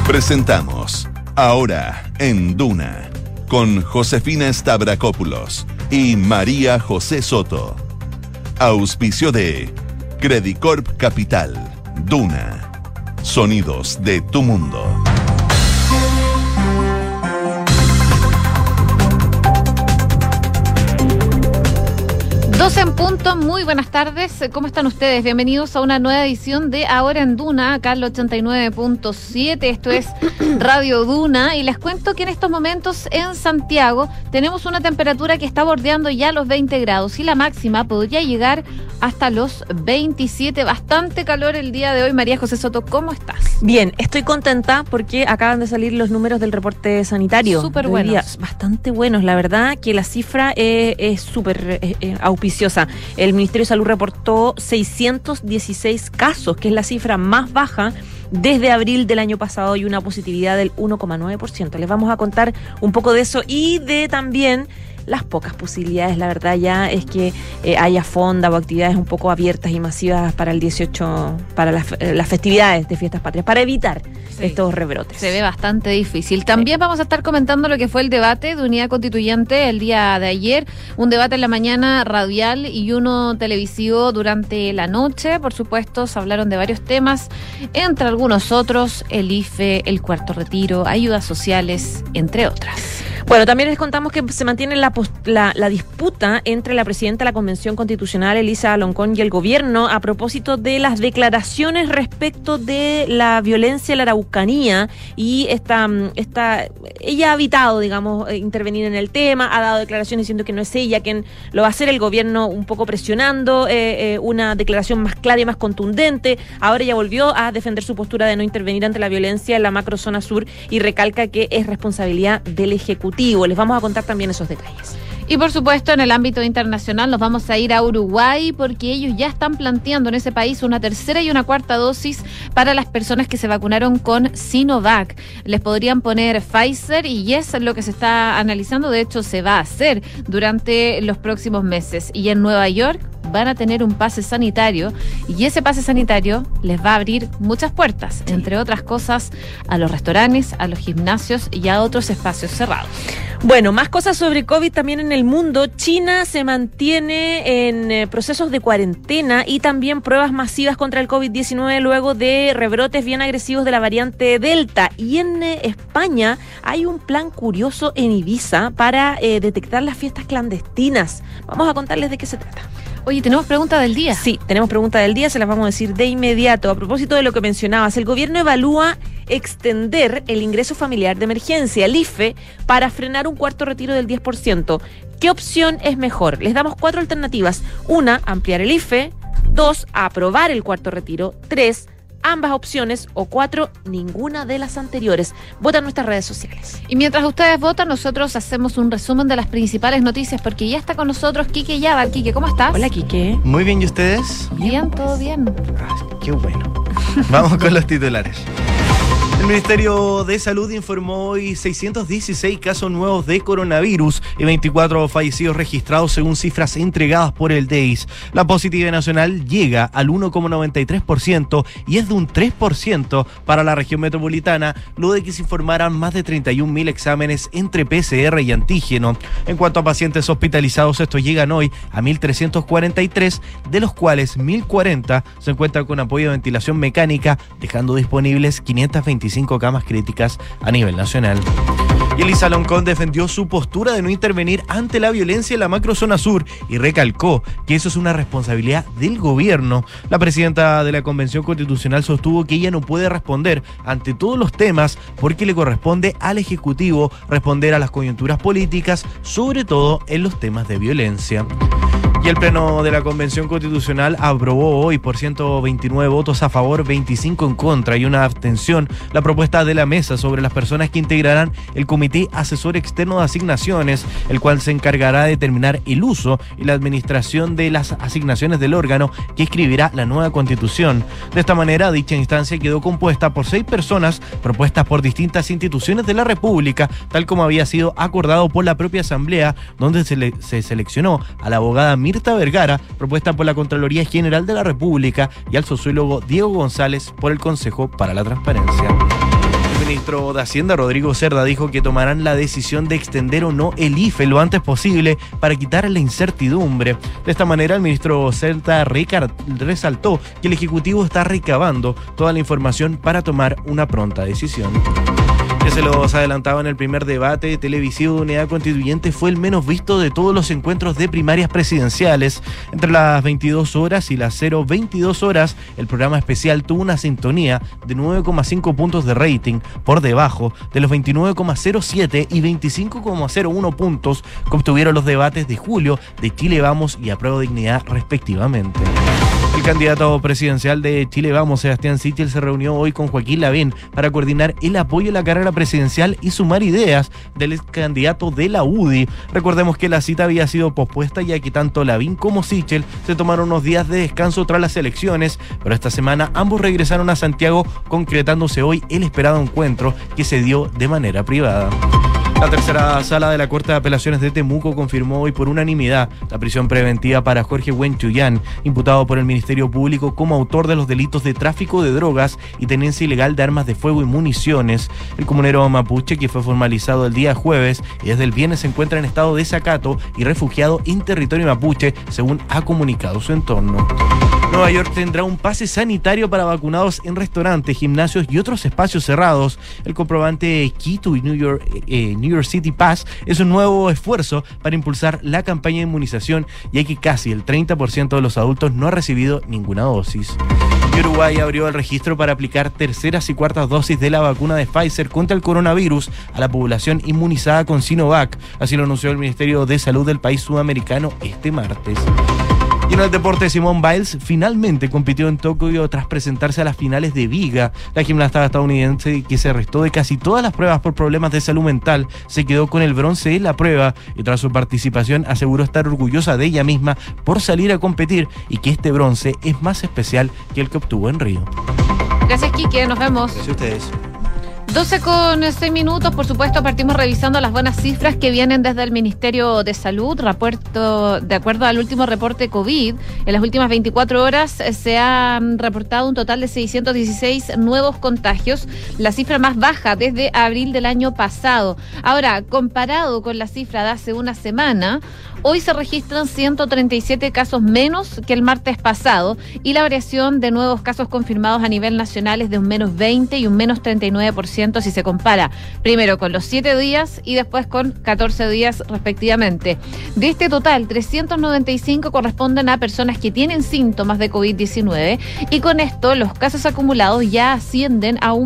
Presentamos Ahora en Duna con Josefina Stavrakopoulos y María José Soto. Auspicio de Credicorp Capital. Duna. Sonidos de tu mundo. 12 en punto, muy buenas tardes, ¿cómo están ustedes? Bienvenidos a una nueva edición de Ahora en Duna, acá en el 89.7, esto es Radio Duna, y les cuento que en estos momentos en Santiago tenemos una temperatura que está bordeando ya los 20 grados y la máxima podría llegar hasta los 27, bastante calor el día de hoy. María José Soto, ¿cómo estás? Bien, estoy contenta porque acaban de salir los números del reporte sanitario. Súper buenos. Bastante buenos, la verdad que la cifra es súper auspiciosa. El Ministerio de Salud reportó 616 casos, que es la cifra más baja desde abril del año pasado, y una positividad del 1,9%. Les vamos a contar un poco de eso y de también las pocas posibilidades, la verdad, ya es que haya fonda o actividades un poco abiertas y masivas para el 18, para las festividades de Fiestas Patrias, para evitar estos rebrotes. Se ve bastante difícil. También vamos a estar comentando lo que fue el debate de unidad constituyente el día de ayer, un debate en la mañana radial y uno televisivo durante la noche. Por supuesto, se hablaron de varios temas, entre algunos otros, el IFE, el cuarto retiro, ayudas sociales, entre otras. Bueno, también les contamos que se mantiene la disputa entre la presidenta de la Convención Constitucional, Elisa Loncón, y el gobierno a propósito de las declaraciones respecto de la violencia en la Araucanía, y ella ha evitado, digamos, intervenir en el tema, ha dado declaraciones diciendo que no es ella quien lo va a hacer, el gobierno un poco presionando una declaración más clara y más contundente. Ahora ella volvió a defender su postura de no intervenir ante la violencia en la macrozona sur y recalca que es responsabilidad del Ejecutivo. Les vamos a contar también esos detalles. Y por supuesto, en el ámbito internacional nos vamos a ir a Uruguay, porque ellos ya están planteando en ese país una tercera y una cuarta dosis para las personas que se vacunaron con Sinovac. Les podrían poner Pfizer y es lo que se está analizando. De hecho, se va a hacer durante los próximos meses. Y en Nueva York van a tener un pase sanitario, y ese pase sanitario les va a abrir muchas puertas, entre otras cosas, a los restaurantes, a los gimnasios y a otros espacios cerrados. Bueno, más cosas sobre COVID también en el mundo. China se mantiene en procesos de cuarentena y también pruebas masivas contra el COVID-19 luego de rebrotes bien agresivos de la variante Delta. Y en España hay un plan curioso en Ibiza para detectar las fiestas clandestinas. Vamos a contarles de qué se trata. Oye, ¿tenemos pregunta del día? Sí, tenemos pregunta del día, se las vamos a decir de inmediato. A propósito de lo que mencionabas, el gobierno evalúa extender el ingreso familiar de emergencia, el IFE, para frenar un cuarto retiro del 10%. ¿Qué opción es mejor? Les damos 4 alternativas. 1, ampliar el IFE. 2, aprobar el cuarto retiro. 3, ambas opciones, o 4, ninguna de las anteriores. Vota en nuestras redes sociales. Y mientras ustedes votan, nosotros hacemos un resumen de las principales noticias, porque ya está con nosotros Quique Yaba. Quique, ¿cómo estás? Hola, Quique. Muy bien, ¿y ustedes? Bien, todo bien. Qué bueno. Vamos con los titulares. El Ministerio de Salud informó hoy 616 casos nuevos de coronavirus y 24 fallecidos registrados según cifras entregadas por el DEIS. La positividad nacional llega al 1,93% y es de un 3% para la región metropolitana, luego de que se informaran más de 31.000 exámenes entre PCR y antígeno. En cuanto a pacientes hospitalizados, estos llegan hoy a 1.343, de los cuales 1.040 se encuentran con apoyo de ventilación mecánica, dejando disponibles 525 camas críticas a nivel nacional. Y Elisa Loncón defendió su postura de no intervenir ante la violencia en la macrozona sur y recalcó que eso es una responsabilidad del gobierno. La presidenta de la Convención Constitucional sostuvo que ella no puede responder ante todos los temas porque le corresponde al Ejecutivo responder a las coyunturas políticas, sobre todo en los temas de violencia. Y el Pleno de la Convención Constitucional aprobó hoy por 129 votos a favor, 25 en contra y una abstención la propuesta de la mesa sobre las personas que integrarán el Comité Asesor Externo de Asignaciones, el cual se encargará de determinar el uso y la administración de las asignaciones del órgano que escribirá la nueva Constitución. De esta manera, dicha instancia quedó compuesta por 6 personas propuestas por distintas instituciones de la República, tal como había sido acordado por la propia Asamblea, donde se seleccionó a la abogada Mirta Vergara, propuesta por la Contraloría General de la República, y al sociólogo Diego González por el Consejo para la Transparencia. El ministro de Hacienda, Rodrigo Cerda, dijo que tomarán la decisión de extender o no el IFE lo antes posible para quitar la incertidumbre. De esta manera, el ministro Cerda resaltó que el Ejecutivo está recabando toda la información para tomar una pronta decisión. Que se los adelantaba en el primer debate televisivo de Unidad Constituyente, fue el menos visto de todos los encuentros de primarias presidenciales. Entre las 22 horas y las 0:22 horas, el programa especial tuvo una sintonía de 9,5 puntos de rating, por debajo de los 29,07 y 25,01 puntos que obtuvieron los debates de julio de Chile Vamos y Apruebo Dignidad, respectivamente. El candidato presidencial de Chile Vamos, Sebastián Sichel, se reunió hoy con Joaquín Lavín para coordinar el apoyo a la carrera presidencial y sumar ideas del candidato de la UDI. Recordemos que la cita había sido pospuesta, ya que tanto Lavín como Sichel se tomaron unos días de descanso tras las elecciones, pero esta semana ambos regresaron a Santiago, concretándose hoy el esperado encuentro que se dio de manera privada. La tercera sala de la Corte de Apelaciones de Temuco confirmó hoy por unanimidad la prisión preventiva para Jorge Huenchuyán, imputado por el Ministerio Público como autor de los delitos de tráfico de drogas y tenencia ilegal de armas de fuego y municiones. El comunero mapuche, que fue formalizado el día jueves y desde el viernes se encuentra en estado de desacato y refugiado en territorio mapuche, según ha comunicado su entorno. Nueva York tendrá un pase sanitario para vacunados en restaurantes, gimnasios y otros espacios cerrados. El comprobante Key to New York City Pass es un nuevo esfuerzo para impulsar la campaña de inmunización, ya que casi el 30% de los adultos no ha recibido ninguna dosis. Uruguay abrió el registro para aplicar terceras y cuartas dosis de la vacuna de Pfizer contra el coronavirus a la población inmunizada con Sinovac. Así lo anunció el Ministerio de Salud del país sudamericano este martes. Y en el deporte, Simone Biles finalmente compitió en Tokio tras presentarse a las finales de Viga. La gimnasta estadounidense, que se restó de casi todas las pruebas por problemas de salud mental, se quedó con el bronce en la prueba y tras su participación aseguró estar orgullosa de ella misma por salir a competir y que este bronce es más especial que el que obtuvo en Río. Gracias, Quique. Nos vemos. Gracias a ustedes. 12:06, por supuesto, partimos revisando las buenas cifras que vienen desde el Ministerio de Salud. De acuerdo al último reporte COVID, en las últimas 24 horas se han reportado un total de 616 nuevos contagios, la cifra más baja desde abril del año pasado. Ahora, comparado con la cifra de hace una semana, hoy se registran 137 casos menos que el martes pasado y la variación de nuevos casos confirmados a nivel nacional es de un menos 20 y un menos 39% si se compara primero con los 7 días y después con 14 días respectivamente. De este total, 395 corresponden a personas que tienen síntomas de COVID-19 y con esto los casos acumulados ya ascienden a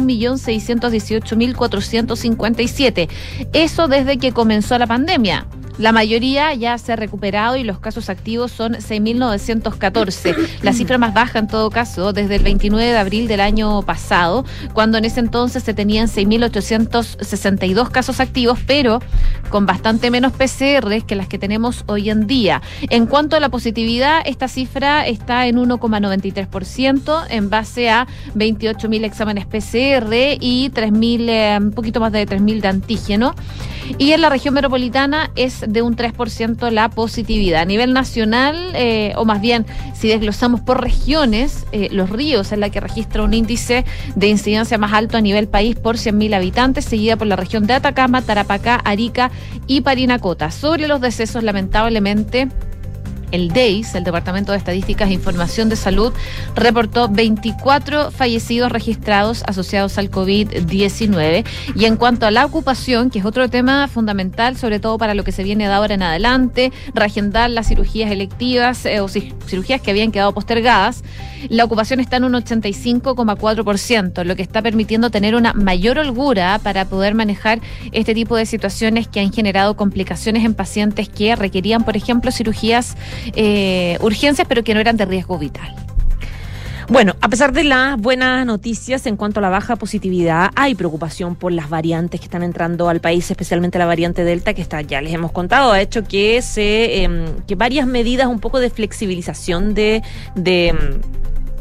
1.618.457. Eso desde que comenzó la pandemia. La mayoría ya se ha recuperado y los casos activos son 6.914. La cifra más baja en todo caso desde el 29 de abril del año pasado, cuando en ese entonces se tenían 6.862 casos activos, pero con bastante menos PCR que las que tenemos hoy en día. En cuanto a la positividad, esta cifra está en 1,93% en base a 28.000 exámenes PCR y 3.000, un poquito más de 3.000 de antígeno. Y en la región metropolitana es de un 3% la positividad. A nivel nacional, o más bien, si desglosamos por regiones, Los Ríos es la que registra un índice de incidencia más alto a nivel país por 100.000 habitantes, seguida por la región de Atacama, Tarapacá, Arica y Parinacota. Sobre los decesos, lamentablemente, el DEIS, el Departamento de Estadísticas e Información de Salud, reportó 24 fallecidos registrados asociados al COVID-19. Y en cuanto a la ocupación, que es otro tema fundamental, sobre todo para lo que se viene de ahora en adelante, reagendar las cirugías electivas o cirugías que habían quedado postergadas, la ocupación está en un 85,4%, lo que está permitiendo tener una mayor holgura para poder manejar este tipo de situaciones que han generado complicaciones en pacientes que requerían, por ejemplo, cirugías urgencias, pero que no eran de riesgo vital. Bueno, a pesar de las buenas noticias en cuanto a la baja positividad, hay preocupación por las variantes que están entrando al país, especialmente la variante Delta, que ya les hemos contado, ha hecho que varias medidas un poco de flexibilización de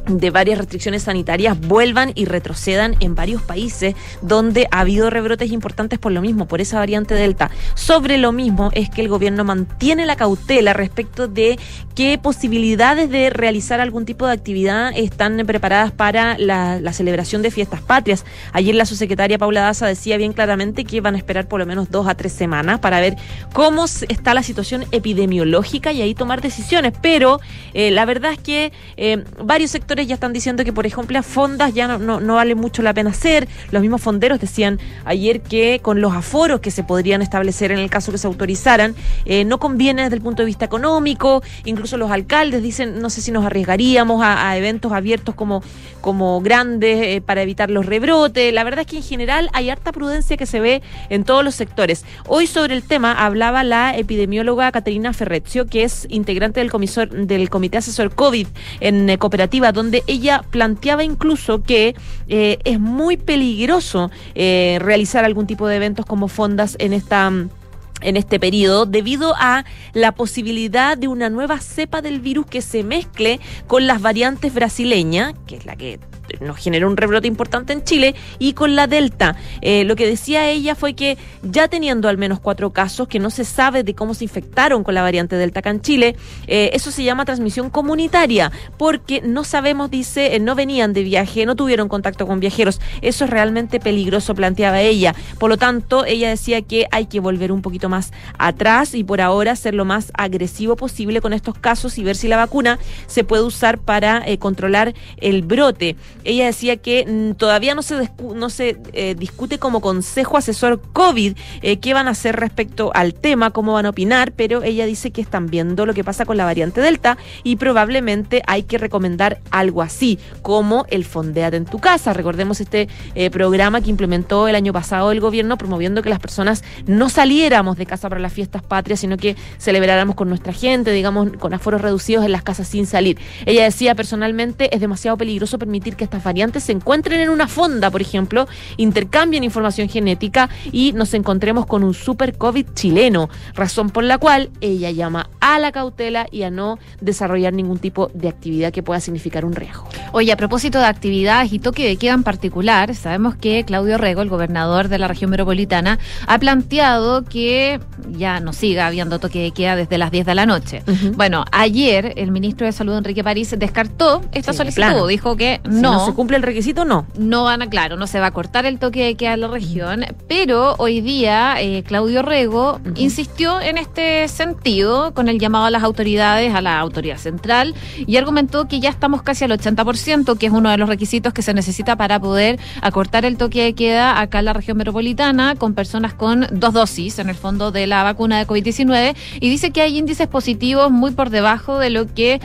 de varias restricciones sanitarias vuelvan y retrocedan en varios países donde ha habido rebrotes importantes por lo mismo, por esa variante Delta. Sobre lo mismo es que el gobierno mantiene la cautela respecto de qué posibilidades de realizar algún tipo de actividad están preparadas para la celebración de fiestas patrias. Ayer la subsecretaria Paula Daza decía bien claramente que van a esperar por lo menos 2 a 3 semanas para ver cómo está la situación epidemiológica y ahí tomar decisiones, pero la verdad es que varios sectores ya están diciendo que, por ejemplo, las fondas ya no vale mucho la pena hacer. Los mismos fonderos decían ayer que con los aforos que se podrían establecer en el caso que se autorizaran, no conviene desde el punto de vista económico. Incluso los alcaldes dicen, no sé si nos arriesgaríamos a eventos abiertos como grandes para evitar los rebrotes. La verdad es que en general hay harta prudencia que se ve en todos los sectores. Hoy sobre el tema hablaba la epidemióloga Caterina Ferreccio, que es integrante del Comité Asesor COVID en Cooperativa, donde ella planteaba incluso que es muy peligroso realizar algún tipo de eventos como fondas en este periodo, debido a la posibilidad de una nueva cepa del virus que se mezcle con las variantes brasileñas, que es la que nos generó un rebrote importante en Chile, y con la Delta. Lo que decía ella fue que ya teniendo al menos 4 casos, que no se sabe de cómo se infectaron con la variante Delta acá en Chile, eso se llama transmisión comunitaria, porque no sabemos, dice, no venían de viaje, no tuvieron contacto con viajeros. Eso es realmente peligroso, planteaba ella. Por lo tanto, ella decía que hay que volver un poquito más atrás y por ahora ser lo más agresivo posible con estos casos y ver si la vacuna se puede usar para controlar el brote. Ella decía que todavía no se discute como Consejo Asesor COVID qué van a hacer respecto al tema, cómo van a opinar, pero ella dice que están viendo lo que pasa con la variante Delta y probablemente hay que recomendar algo así, como el Fondéate en tu casa. Recordemos este programa que implementó el año pasado el gobierno, promoviendo que las personas no saliéramos de casa para las fiestas patrias, sino que celebráramos con nuestra gente, digamos, con aforos reducidos en las casas sin salir. Ella decía, personalmente, es demasiado peligroso permitir que estas variantes se encuentren en una fonda, por ejemplo, intercambien información genética y nos encontremos con un super COVID chileno, razón por la cual ella llama a la cautela y a no desarrollar ningún tipo de actividad que pueda significar un riesgo. Oye, a propósito de actividades y toque de queda en particular, sabemos que Claudio Rego, el gobernador de la región metropolitana, ha planteado que ya no siga habiendo toque de queda desde las 10 de la noche. Uh-huh. Bueno, ayer el ministro de Salud, Enrique París, descartó esta solicitud. Dijo que no se cumple el requisito, no van a, claro, no se va a cortar el toque de queda en la región, pero hoy día Claudio Rego insistió en este sentido con el llamado a las autoridades, a la autoridad central, y argumentó que ya estamos casi al 80%, que es uno de los requisitos que se necesita para poder acortar el toque de queda acá en la región metropolitana con personas con 2 dosis, en el fondo, de la vacuna de COVID-19, y dice que hay índices positivos muy por debajo de lo que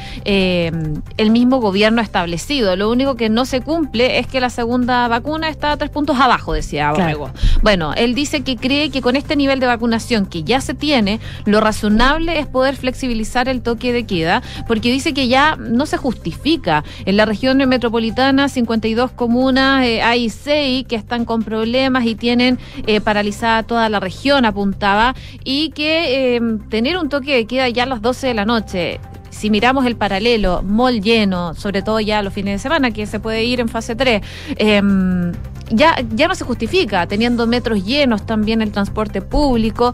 el mismo gobierno ha establecido. Lo único que no se cumple es que la segunda vacuna está a 3 puntos abajo, decía Borrego. Claro. Bueno, él dice que cree que con este nivel de vacunación que ya se tiene, lo razonable es poder flexibilizar el toque de queda, porque dice que ya no se justifica. En la región metropolitana, 52 comunas, hay 6 que están con problemas y tienen paralizada toda la región, apuntaba, y que tener un toque de queda ya a las 12 de la noche, si miramos el paralelo, mall lleno, sobre todo ya los fines de semana, que se puede ir en fase 3, ya no se justifica, teniendo metros llenos, también el transporte público.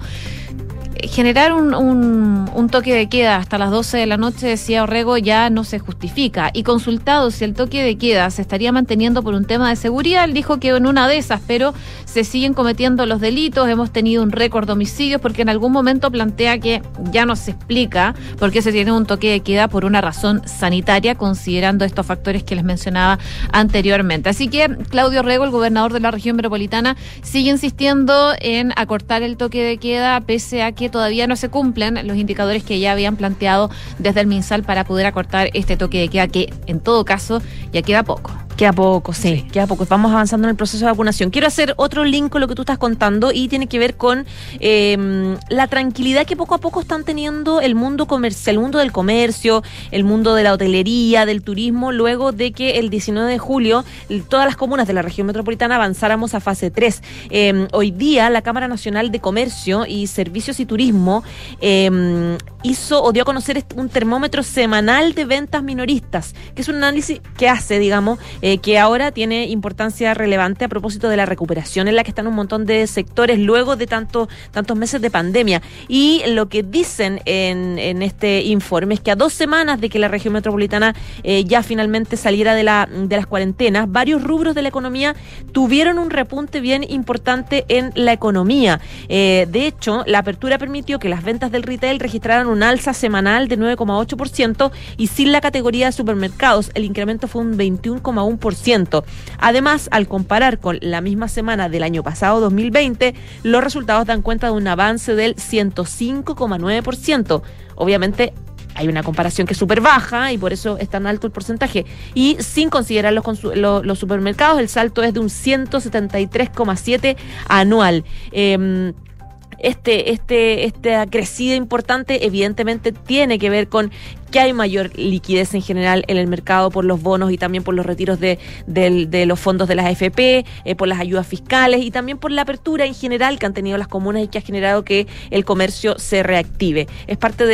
Generar un toque de queda hasta las 12 de la noche, decía Orrego, ya no se justifica. Y consultado si el toque de queda se estaría manteniendo por un tema de seguridad, él dijo que en una de esas, pero se siguen cometiendo los delitos, hemos tenido un récord de homicidios, porque en algún momento plantea que ya no se explica por qué se tiene un toque de queda por una razón sanitaria, considerando estos factores que les mencionaba anteriormente. Así que Claudio Orrego, el gobernador de la región metropolitana, sigue insistiendo en acortar el toque de queda, pese a que todavía no se cumplen los indicadores que ya habían planteado desde el MinSal para poder acortar este toque de queda, que en todo caso ya queda poco. Queda poco, sí, queda poco. Vamos avanzando en el proceso de vacunación. Quiero hacer otro link con lo que tú estás contando y tiene que ver con la tranquilidad que poco a poco están teniendo el mundo comercial, el mundo del comercio, el mundo de la hotelería, del turismo, luego de que el 19 de julio todas las comunas de la región metropolitana avanzáramos a fase 3. Hoy día la Cámara Nacional de Comercio y Servicios y Turismo hizo o dio a conocer un termómetro semanal de ventas minoristas, que es un análisis que hace, digamos, que ahora tiene importancia relevante a propósito de la recuperación en la que están un montón de sectores luego de tantos meses de pandemia. Y lo que dicen en este informe es que a 2 semanas de que la región metropolitana ya finalmente saliera de las cuarentenas, varios rubros de la economía tuvieron un repunte bien importante en la economía. De hecho, la apertura permitió que las ventas del retail registraran un alza semanal de 9,8% y sin la categoría de supermercados el incremento fue un 21,1%. Además, al comparar con la misma semana del año pasado, 2020, los resultados dan cuenta de un avance del 105,9%. Obviamente, hay una comparación que es súper baja y por eso es tan alto el porcentaje. Y sin considerar los supermercados, el salto es de un 173,7% anual. Esta crecida importante evidentemente tiene que ver con que hay mayor liquidez en general en el mercado por los bonos y también por los retiros de los fondos de las AFP, por las ayudas fiscales y también por la apertura en general que han tenido las comunas y que ha generado que el comercio se reactive. Es parte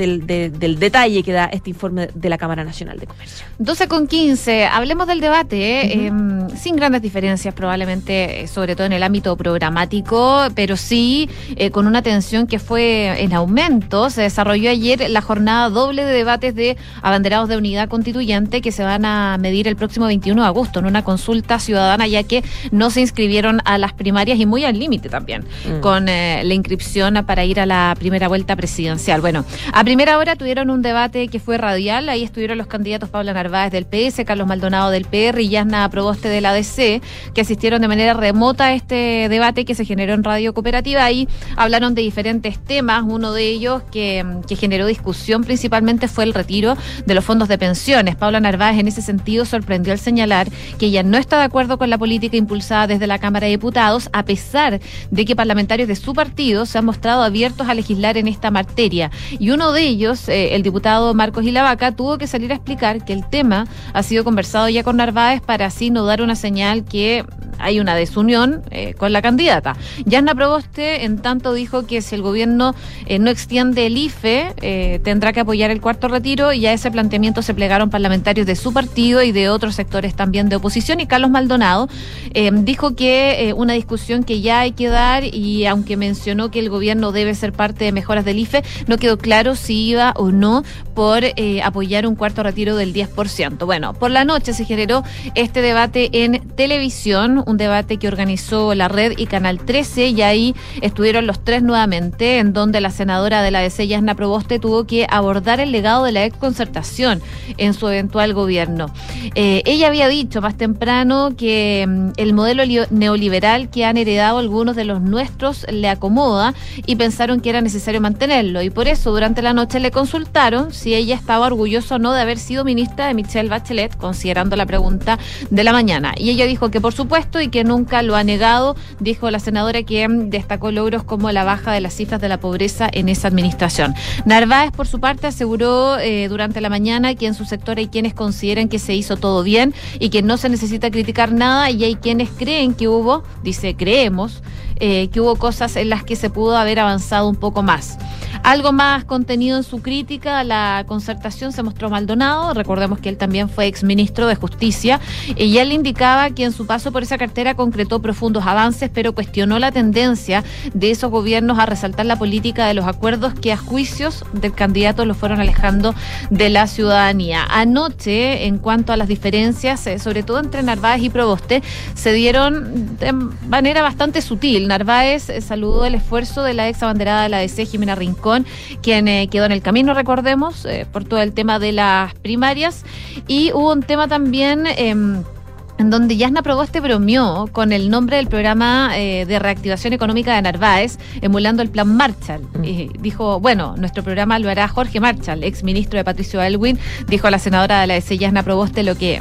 del detalle que da este informe de la Cámara Nacional de Comercio. 12:15, hablemos del debate, sin grandes diferencias probablemente, sobre todo en el ámbito programático, pero sí con una tensión que fue en aumento. Se desarrolló ayer la jornada doble de debate de abanderados de unidad constituyente que se van a medir el próximo 21 de agosto en una consulta ciudadana, ya que no se inscribieron a las primarias y muy al límite también con la inscripción para ir a la primera vuelta presidencial. Bueno, a primera hora tuvieron un debate que fue radial. Ahí estuvieron los candidatos Paula Narváez del PS, Carlos Maldonado del PR y Yasna Proboste de la ADC, que asistieron de manera remota a este debate que se generó en Radio Cooperativa. Ahí hablaron de diferentes temas. Uno de ellos que generó discusión principalmente fue el retiro de los fondos de pensiones. Paula Narváez en ese sentido sorprendió al señalar que ella no está de acuerdo con la política impulsada desde la Cámara de Diputados, a pesar de que parlamentarios de su partido se han mostrado abiertos a legislar en esta materia. Y uno de ellos, el diputado Marcos Ilavaca, tuvo que salir a explicar que el tema ha sido conversado ya con Narváez para así no dar una señal que hay una desunión con la candidata. Yasna Proboste, en tanto, dijo que si el gobierno no extiende el IFE, tendrá que apoyar el cuarto retiro, y a ese planteamiento se plegaron parlamentarios de su partido y de otros sectores también de oposición. Y Carlos Maldonado dijo que una discusión que ya hay que dar, y aunque mencionó que el gobierno debe ser parte de mejoras del IFE, no quedó claro si iba o no por apoyar un cuarto retiro del 10%. Bueno, por la noche se generó este debate en televisión, un debate que organizó La Red y Canal 13, y ahí estuvieron los tres nuevamente, en donde la senadora de la ADC, Yasna Proboste, tuvo que abordar el legado de la exconcertación en su eventual gobierno. Ella había dicho más temprano que el modelo neoliberal que han heredado algunos de los nuestros le acomoda y pensaron que era necesario mantenerlo, y por eso durante la noche le consultaron si ella estaba orgullosa o no de haber sido ministra de Michelle Bachelet, considerando la pregunta de la mañana. Y ella dijo que por supuesto y que nunca lo ha negado. Dijo la senadora que destacó logros como la baja de las cifras de la pobreza en esa administración. Narváez, por su parte, aseguró durante la mañana que en su sector hay quienes consideran que se hizo todo bien y que no se necesita criticar nada, y hay quienes creen que hubo, dice, creemos, que hubo cosas en las que se pudo haber avanzado un poco más. Algo más contenido en su crítica a la concertación se mostró Maldonado. Recordemos que él también fue exministro de Justicia, y él indicaba que en su paso por esa cartera concretó profundos avances, pero cuestionó la tendencia de esos gobiernos a resaltar la política de los acuerdos que a juicios del candidato lo fueron alejando de la ciudadanía. Anoche, en cuanto a las diferencias, sobre todo entre Narváez y Proboste, se dieron de manera bastante sutil. Narváez saludó el esfuerzo de la ex abanderada de la ADC, Jimena Rincón, quien quedó en el camino, recordemos, por todo el tema de las primarias. Y hubo un tema también en donde Yasna Proboste bromeó con el nombre del programa de reactivación económica de Narváez, emulando el Plan Marshall. Dijo, bueno, nuestro programa lo hará Jorge Marshall, ex ministro de Patricio Aylwin, dijo a la senadora de la ADC, Yasna Proboste, lo que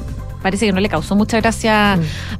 parece que no le causó mucha gracia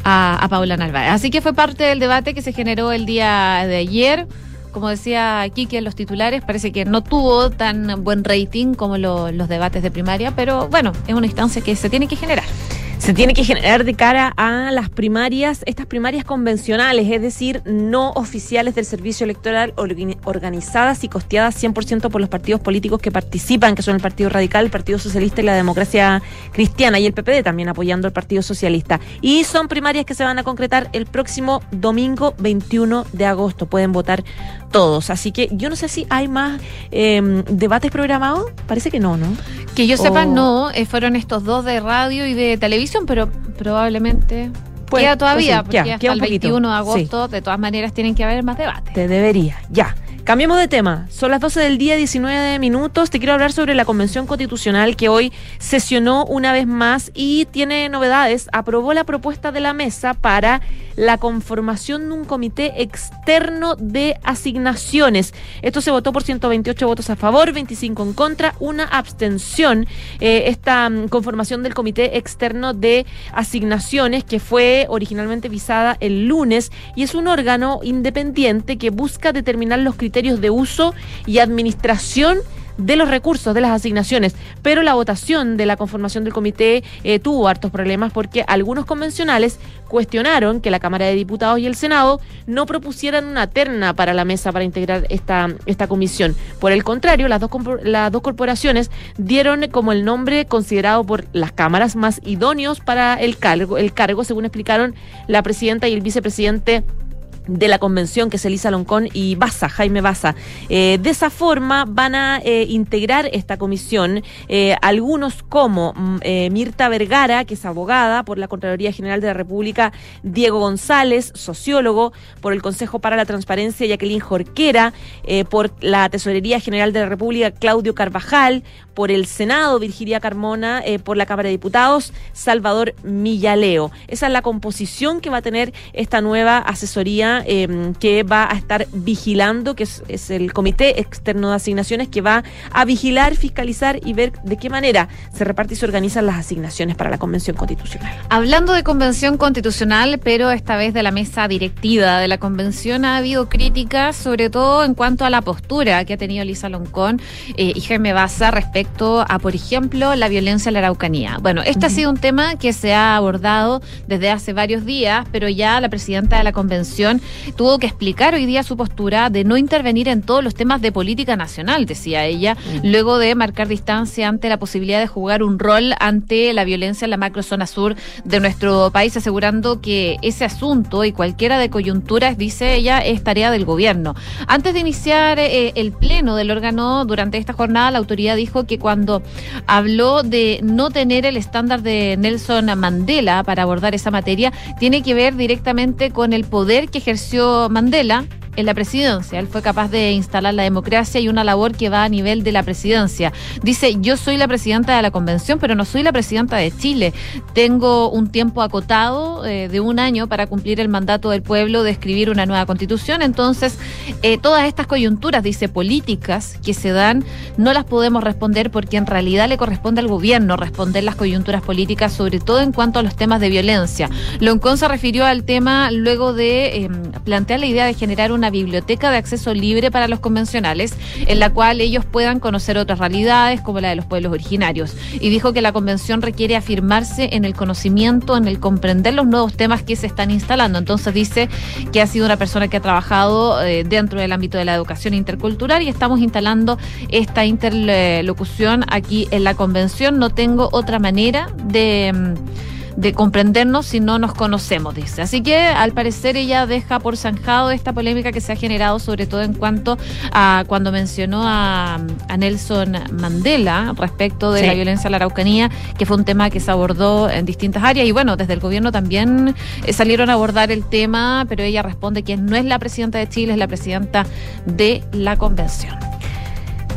a Paula Narváez. Así que fue parte del debate que se generó el día de ayer. Como decía Kiki en los titulares, parece que no tuvo tan buen rating como los debates de primaria, pero bueno, es una instancia que se tiene que generar. Se tiene que generar de cara a las primarias, estas primarias convencionales, es decir, no oficiales del servicio electoral, organizadas y costeadas 100% por los partidos políticos que participan, que son el Partido Radical, el Partido Socialista y la Democracia Cristiana, y el PPD también apoyando al Partido Socialista. Y son primarias que se van a concretar el próximo domingo 21 de agosto. Pueden votar todos. Así que yo no sé si hay más debates programados. Parece que no, ¿no? Que yo sepa, no. Fueron estos 2 de radio y de televisión, pero probablemente queda todavía, porque hasta el 21 de agosto, de todas maneras, tienen que haber más debates. Te debería, ya. Cambiemos de tema. Son las 12 del día, 19 minutos. Te quiero hablar sobre la Convención Constitucional que hoy sesionó una vez más y tiene novedades. Aprobó la propuesta de la mesa para la conformación de un comité externo de asignaciones. Esto se votó por 128 votos a favor, 25 en contra, una abstención. Esta conformación del comité externo de asignaciones, que fue originalmente visada el lunes, y es un órgano independiente que busca determinar los criterios de uso y administración de los recursos, de las asignaciones. Pero la votación de la conformación del comité tuvo hartos problemas porque algunos convencionales cuestionaron que la Cámara de Diputados y el Senado no propusieran una terna para la mesa para integrar esta comisión. Por el contrario, las dos corporaciones dieron como el nombre considerado por las cámaras más idóneos para el cargo, según explicaron la presidenta y el vicepresidente de la convención, que es Elisa Loncón y Jaime Baza. De esa forma van a integrar esta comisión algunos como Mirta Vergara, que es abogada por la Contraloría General de la República, Diego González, sociólogo, por el Consejo para la Transparencia, Jacqueline Jorquera, por la Tesorería General de la República, Claudio Carvajal, por el Senado, Virginia Carmona, por la Cámara de Diputados, Salvador Millaleo. Esa es la composición que va a tener esta nueva asesoría que va a estar vigilando, que es el Comité Externo de Asignaciones, que va a vigilar, fiscalizar y ver de qué manera se reparte y se organizan las asignaciones para la Convención Constitucional. Hablando de Convención Constitucional, pero esta vez de la mesa directiva de la Convención, ha habido críticas, sobre todo en cuanto a la postura que ha tenido Elisa Loncón y Jaime Baza respecto a, por ejemplo, la violencia en la Araucanía. Bueno, este ha sido un tema que se ha abordado desde hace varios días, pero ya la presidenta de la Convención tuvo que explicar hoy día su postura de no intervenir en todos los temas de política nacional, decía ella, luego de marcar distancia ante la posibilidad de jugar un rol ante la violencia en la macrozona sur de nuestro país, asegurando que ese asunto y cualquiera de coyunturas, dice ella, es tarea del gobierno. Antes de iniciar el pleno del órgano durante esta jornada, la autoridad dijo que cuando habló de no tener el estándar de Nelson Mandela para abordar esa materia, tiene que ver directamente con el poder que ejerció Mandela en la presidencia. Él fue capaz de instalar la democracia y una labor que va a nivel de la presidencia. Dice, yo soy la presidenta de la Convención, pero no soy la presidenta de Chile. Tengo un tiempo acotado de 1 año para cumplir el mandato del pueblo de escribir una nueva constitución. Entonces, todas estas coyunturas, dice, políticas que se dan, no las podemos responder porque en realidad le corresponde al gobierno responder las coyunturas políticas, sobre todo en cuanto a los temas de violencia. Loncón se refirió al tema luego de plantear la idea de generar una biblioteca de acceso libre para los convencionales, en la cual ellos puedan conocer otras realidades como la de los pueblos originarios, y dijo que la convención requiere afirmarse en el conocimiento, en el comprender los nuevos temas que se están instalando. Entonces dice que ha sido una persona que ha trabajado dentro del ámbito de la educación intercultural y estamos instalando esta interlocución aquí en la convención. No tengo otra manera de comprendernos si no nos conocemos, dice. Así que al parecer ella deja por zanjado esta polémica que se ha generado, sobre todo en cuanto a cuando mencionó a Nelson Mandela respecto de la violencia en la Araucanía, que fue un tema que se abordó en distintas áreas, y bueno, desde el gobierno también salieron a abordar el tema, pero ella responde que no es la presidenta de Chile, es la presidenta de la Convención.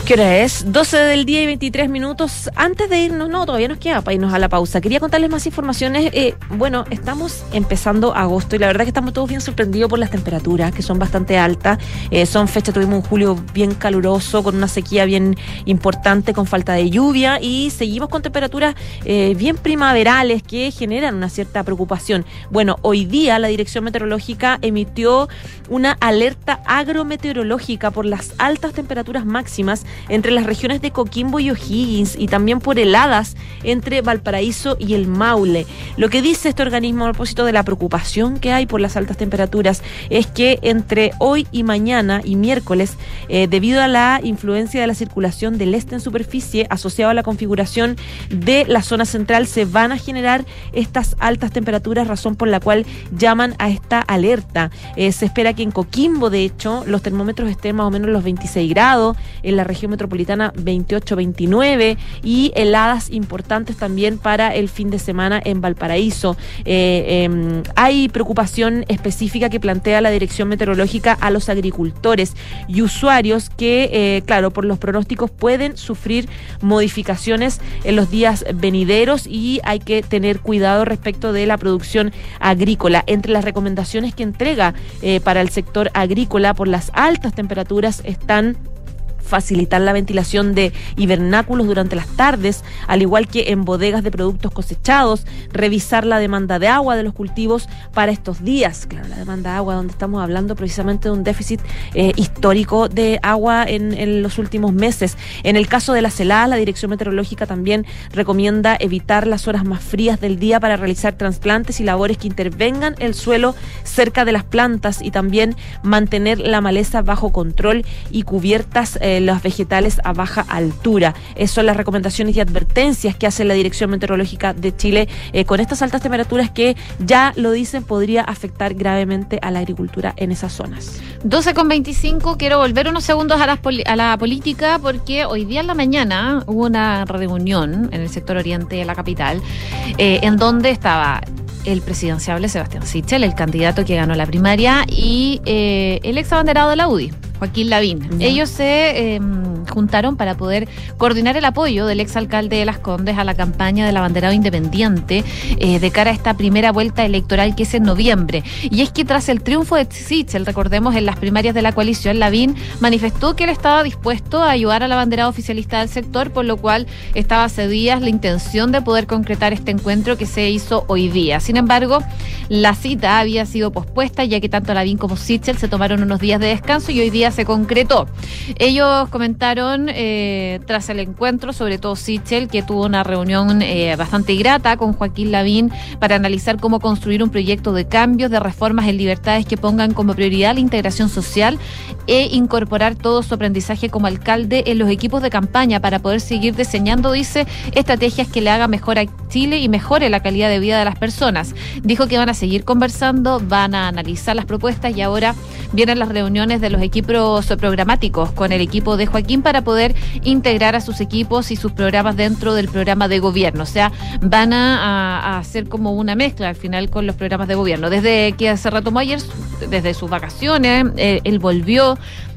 ¿Qué hora es? 12 del día y 23 minutos. Antes de irnos, no, todavía nos queda para irnos a la pausa. Quería contarles más informaciones. Bueno, estamos empezando agosto y la verdad que estamos todos bien sorprendidos por las temperaturas, que son bastante altas. Son fechas, tuvimos un julio bien caluroso, con una sequía bien importante, con falta de lluvia, y seguimos con temperaturas bien primaverales que generan una cierta preocupación. Bueno, hoy día la Dirección Meteorológica emitió una alerta agrometeorológica por las altas temperaturas máximas entre las regiones de Coquimbo y O'Higgins, y también por heladas entre Valparaíso y el Maule. Lo que dice este organismo a propósito de la preocupación que hay por las altas temperaturas es que entre hoy y mañana y miércoles, debido a la influencia de la circulación del este en superficie asociado a la configuración de la zona central, se van a generar estas altas temperaturas, razón por la cual llaman a esta alerta. Se espera que en Coquimbo, de hecho, los termómetros estén más o menos los 26 grados, en la región metropolitana 28, 29, y heladas importantes también para el fin de semana en Valparaíso. Hay preocupación específica que plantea la Dirección Meteorológica a los agricultores y usuarios que, claro, por los pronósticos pueden sufrir modificaciones en los días venideros, y hay que tener cuidado respecto de la producción agrícola. Entre las recomendaciones que entrega para el sector agrícola por las altas temperaturas están facilitar la ventilación de hivernáculos durante las tardes, al igual que en bodegas de productos cosechados, revisar la demanda de agua de los cultivos para estos días. Claro, la demanda de agua, donde estamos hablando precisamente de un déficit histórico de agua en los últimos meses. En el caso de las heladas, la Dirección Meteorológica también recomienda evitar las horas más frías del día para realizar trasplantes y labores que intervengan el suelo cerca de las plantas, y también mantener la maleza bajo control y cubiertas los vegetales a baja altura. Esas son las recomendaciones y advertencias que hace la Dirección Meteorológica de Chile con estas altas temperaturas que, ya lo dicen, podría afectar gravemente a la agricultura en esas zonas. 12:25, quiero volver unos segundos a la política, porque hoy día en la mañana hubo una reunión en el sector oriente de la capital, en donde estaba el presidenciable Sebastián Sichel, el candidato que ganó la primaria, y el ex abanderado de la UDI, Joaquín Lavín. Ellos se juntaron para poder coordinar el apoyo del exalcalde de Las Condes a la campaña del abanderado independiente de cara a esta primera vuelta electoral que es en noviembre. Y es que tras el triunfo de Sichel, recordemos, en las primarias de la coalición, Lavín manifestó que él estaba dispuesto a ayudar al abanderado oficialista del sector, por lo cual estaba hace días la intención de poder concretar este encuentro que se hizo hoy día. Sin embargo, la cita había sido pospuesta, ya que tanto Lavín como Sichel se tomaron unos días de descanso y hoy día se concretó. Ellos comentaron tras el encuentro, sobre todo Sichel, que tuvo una reunión bastante grata con Joaquín Lavín para analizar cómo construir un proyecto de cambios, de reformas en libertades que pongan como prioridad la integración social e incorporar todo su aprendizaje como alcalde en los equipos de campaña para poder seguir diseñando, dice, estrategias que le hagan mejor a Chile y mejore la calidad de vida de las personas. Dijo que van a seguir conversando, van a analizar las propuestas, y ahora vienen las reuniones de los equipos programáticos con el equipo de Joaquín para poder integrar a sus equipos y sus programas dentro del programa de gobierno. O sea, van a hacer como una mezcla al final con los programas de gobierno. Desde que se retomó ayer, desde sus vacaciones, él volvió.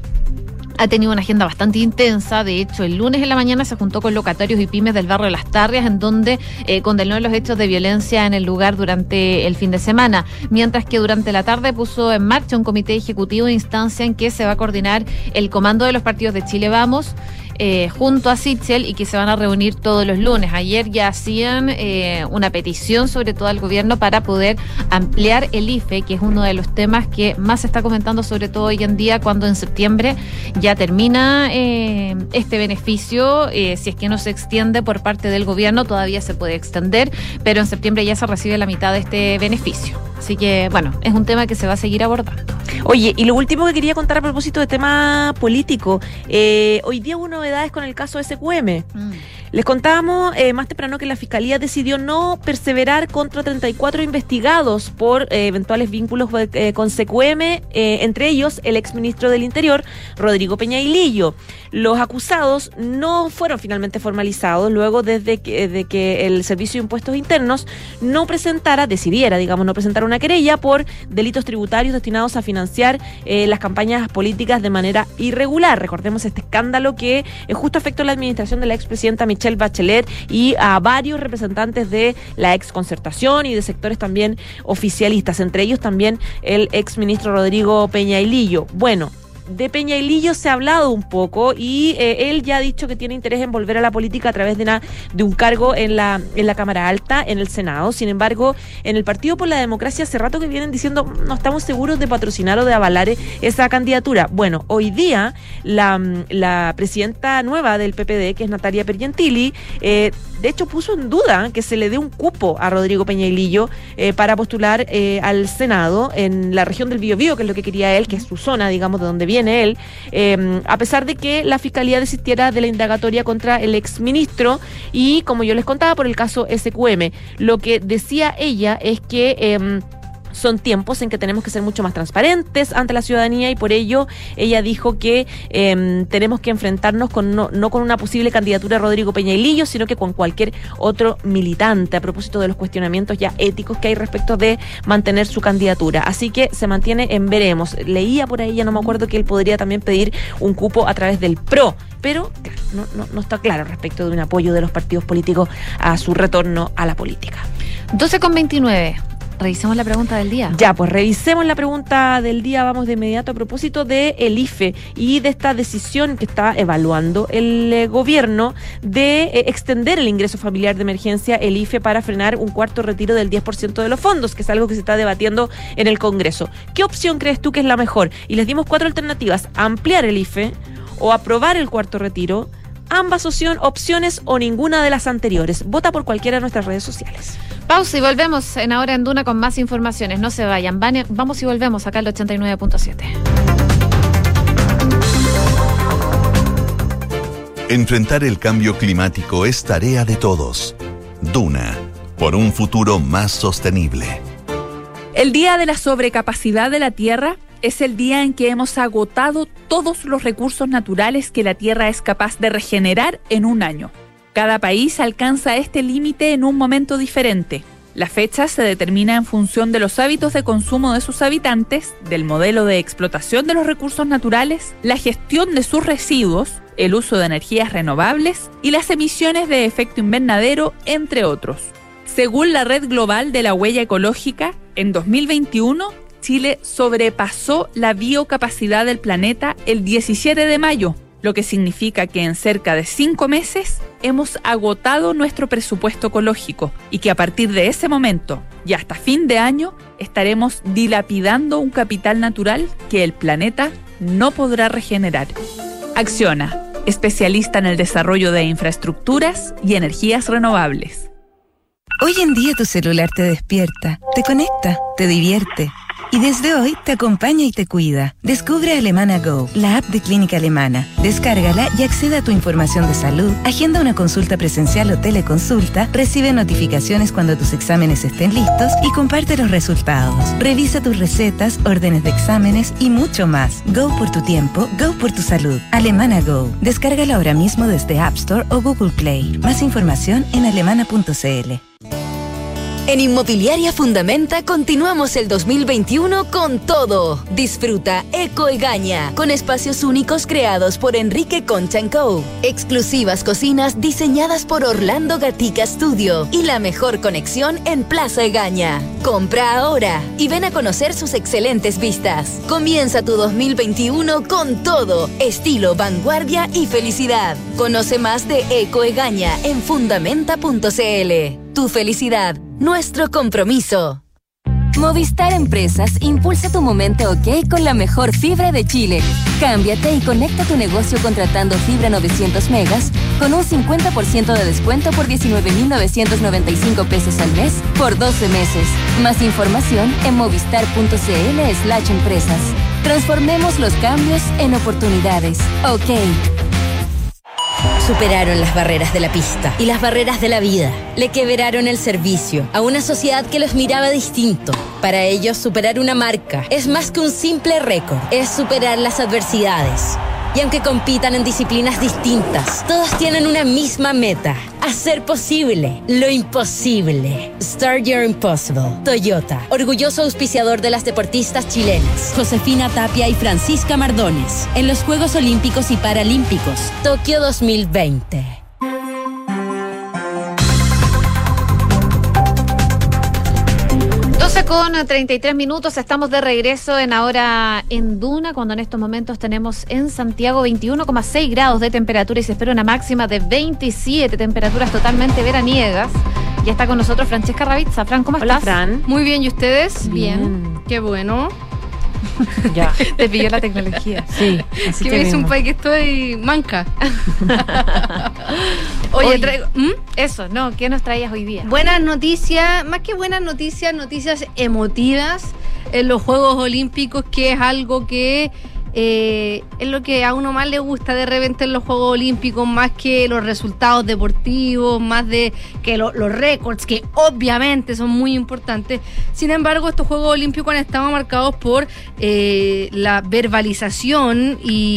Ha tenido una agenda bastante intensa. De hecho, el lunes en la mañana se juntó con locatarios y pymes del barrio de Las Tarrias, en donde condenó los hechos de violencia en el lugar durante el fin de semana. Mientras que durante la tarde puso en marcha un comité ejecutivo de instancia en que se va a coordinar el comando de los partidos de Chile Vamos, junto a Sichel, y que se van a reunir todos los lunes. Ayer ya hacían una petición, sobre todo al gobierno, para poder ampliar el IFE, que es uno de los temas que más se está comentando, sobre todo hoy en día, cuando en septiembre ya termina este beneficio. Si es que no se extiende por parte del gobierno, todavía se puede extender, pero en septiembre ya se recibe la mitad de este beneficio. Así que, bueno, es un tema que se va a seguir abordando. Oye, y lo último que quería contar a propósito de tema político, hoy día hubo novedades con el caso SQM. Les contábamos más temprano que la Fiscalía decidió no perseverar contra 34 investigados por eventuales vínculos con CQM, entre ellos el exministro del Interior, Rodrigo Peña y Lillo. Los acusados no fueron finalmente formalizados luego de que el Servicio de Impuestos Internos decidiera no presentar una querella por delitos tributarios destinados a financiar las campañas políticas de manera irregular. Recordemos este escándalo que justo afectó a la administración de la expresidenta Michelle Bachelet y a varios representantes de la exconcertación y de sectores también oficialistas, entre ellos también el exministro Rodrigo Peña y Lillo. Bueno, de Peña y Lillo se ha hablado un poco y él ya ha dicho que tiene interés en volver a la política a través de un cargo en la Cámara Alta, en el Senado. Sin embargo, en el Partido por la Democracia hace rato que vienen diciendo no estamos seguros de patrocinar o de avalar esa candidatura. Bueno, hoy día la presidenta nueva del PPD, que es Natalia Pergentili, de hecho puso en duda que se le dé un cupo a Rodrigo Peña y Lillo para postular al Senado en la región del Biobío, que es lo que quería él, que es su zona, de donde viene él, a pesar de que la Fiscalía desistiera de la indagatoria contra el exministro y, como yo les contaba, por el caso SQM. Lo que decía ella es que son tiempos en que tenemos que ser mucho más transparentes ante la ciudadanía y por ello ella dijo que tenemos que enfrentarnos no con una posible candidatura a Rodrigo Peña y Lillo, sino que con cualquier otro militante, a propósito de los cuestionamientos ya éticos que hay respecto de mantener su candidatura. Así que se mantiene en veremos. Leía por ahí, ya no me acuerdo, que él podría también pedir un cupo a través del PRO, pero no está claro respecto de un apoyo de los partidos políticos a su retorno a la política. 12:29. Revisemos la pregunta del día. Ya, pues revisemos la pregunta del día. Vamos de inmediato a propósito de el IFE y de esta decisión que está evaluando el gobierno de extender el ingreso familiar de emergencia, el IFE, para frenar un cuarto retiro del 10% de los fondos, que es algo que se está debatiendo en el Congreso. ¿Qué opción crees tú que es la mejor? Y les dimos 4 alternativas: ampliar el IFE o aprobar el cuarto retiro, ambas opciones o ninguna de las anteriores. Vota por cualquiera de nuestras redes sociales. Pausa y volvemos en Ahora en Duna con más informaciones. No se vayan. Vamos y volvemos acá al 89.7. Enfrentar el cambio climático es tarea de todos. Duna, por un futuro más sostenible. El día de la sobrecapacidad de la Tierra es el día en que hemos agotado todos los recursos naturales que la Tierra es capaz de regenerar en un año. Cada país alcanza este límite en un momento diferente. La fecha se determina en función de los hábitos de consumo de sus habitantes, del modelo de explotación de los recursos naturales, la gestión de sus residuos, el uso de energías renovables y las emisiones de efecto invernadero, entre otros. Según la Red Global de la Huella Ecológica, en 2021, Chile sobrepasó la biocapacidad del planeta el 17 de mayo, lo que significa que en cerca de 5 meses hemos agotado nuestro presupuesto ecológico y que a partir de ese momento y hasta fin de año estaremos dilapidando un capital natural que el planeta no podrá regenerar. Acciona, especialista en el desarrollo de infraestructuras y energías renovables. Hoy en día tu celular te despierta, te conecta, te divierte. Y desde hoy te acompaña y te cuida. Descubre Alemana Go, la app de Clínica Alemana. Descárgala y accede a tu información de salud, agenda una consulta presencial o teleconsulta, recibe notificaciones cuando tus exámenes estén listos y comparte los resultados. Revisa tus recetas, órdenes de exámenes y mucho más. Go por tu tiempo, go por tu salud. Alemana Go. Descárgala ahora mismo desde App Store o Google Play. Más información en alemana.cl. En Inmobiliaria Fundamenta continuamos el 2021 con todo. Disfruta Eco Egaña, con espacios únicos creados por Enrique Concha & Co. Exclusivas cocinas diseñadas por Orlando Gatica Studio y la mejor conexión en Plaza Egaña. Compra ahora y ven a conocer sus excelentes vistas. Comienza tu 2021 con todo, estilo, vanguardia y felicidad. Conoce más de Eco Egaña en fundamenta.cl. Tu felicidad, nuestro compromiso. Movistar Empresas impulsa tu momento OK con la mejor fibra de Chile. Cámbiate y conecta tu negocio contratando fibra 900 megas con un 50% de descuento por 19.995 pesos al mes por 12 meses. Más información en movistar.cl/empresas. Transformemos los cambios en oportunidades. OK. Superaron las barreras de la pista y las barreras de la vida. Le quebraron el servicio a una sociedad que los miraba distinto. Para ellos, superar una marca es más que un simple récord, es superar las adversidades. Y aunque compitan en disciplinas distintas, todos tienen una misma meta: hacer posible lo imposible. Start Your Impossible. Toyota, orgulloso auspiciador de las deportistas chilenas Josefina Tapia y Francisca Mardones en los Juegos Olímpicos y Paralímpicos Tokio 2020. 12:33, estamos de regreso en Ahora en Duna, cuando en estos momentos tenemos en Santiago 21,6 grados de temperatura y se espera una máxima de 27, temperaturas totalmente veraniegas. Ya está con nosotros Francesca Ravizza. Fran, ¿cómo Hola, estás? Fran. Muy bien, ¿y ustedes? Bien. Qué bueno. Ya. Te pilló la tecnología. Sí, así Que te me dice un vimos. país que estoy manca. Oye, traigo... Eso, ¿no? ¿Qué nos traías hoy día? Buenas noticias, más que buenas noticias, noticias emotivas en los Juegos Olímpicos, que es algo que es lo que a uno más le gusta de repente en los Juegos Olímpicos, más que los resultados deportivos, más de que los récords, que obviamente son muy importantes. Sin embargo, estos Juegos Olímpicos han estado marcados por la verbalización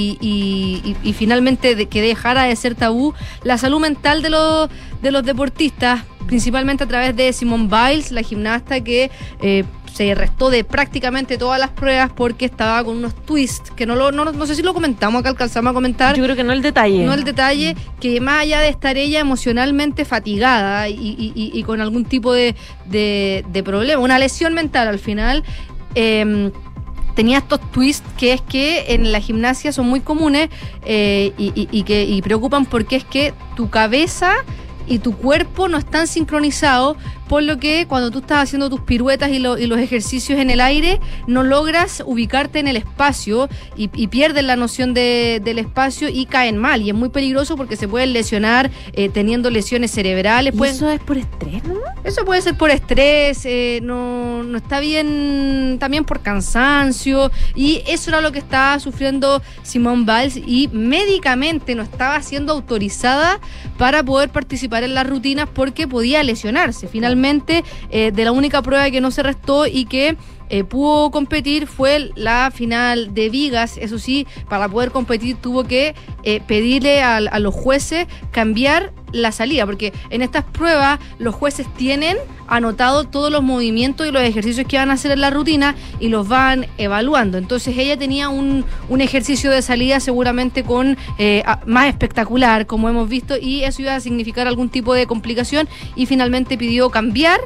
y finalmente que dejara de ser tabú la salud mental de los deportistas, principalmente a través de Simone Biles, la gimnasta que se restó de prácticamente todas las pruebas porque estaba con unos twists que no sé si lo comentamos acá, alcanzamos a comentar. Yo creo que no el detalle. No el detalle, que más allá de estar ella emocionalmente fatigada y con algún tipo de problema, una lesión mental al final, tenía estos twists que es que en la gimnasia son muy comunes y preocupan, porque es que tu cabeza y tu cuerpo no están sincronizados, por lo que cuando tú estás haciendo tus piruetas y los ejercicios en el aire, no logras ubicarte en el espacio y pierdes la noción del espacio y caen mal. Y es muy peligroso porque se pueden lesionar teniendo lesiones cerebrales. ¿Y eso es por estrés, no? Eso puede ser por estrés, no está bien, también por cansancio, y eso era lo que estaba sufriendo Simone Biles, y médicamente no estaba siendo autorizada para poder participar en las rutinas porque podía lesionarse. Finalmente, de la única prueba que no se restó y que pudo competir fue la final de vigas. Eso sí, para poder competir tuvo que pedirle a los jueces cambiar la salida, porque en estas pruebas los jueces tienen anotado todos los movimientos y los ejercicios que van a hacer en la rutina y los van evaluando. Entonces ella tenía un ejercicio de salida seguramente con más espectacular, como hemos visto, y eso iba a significar algún tipo de complicación, y finalmente pidió cambiar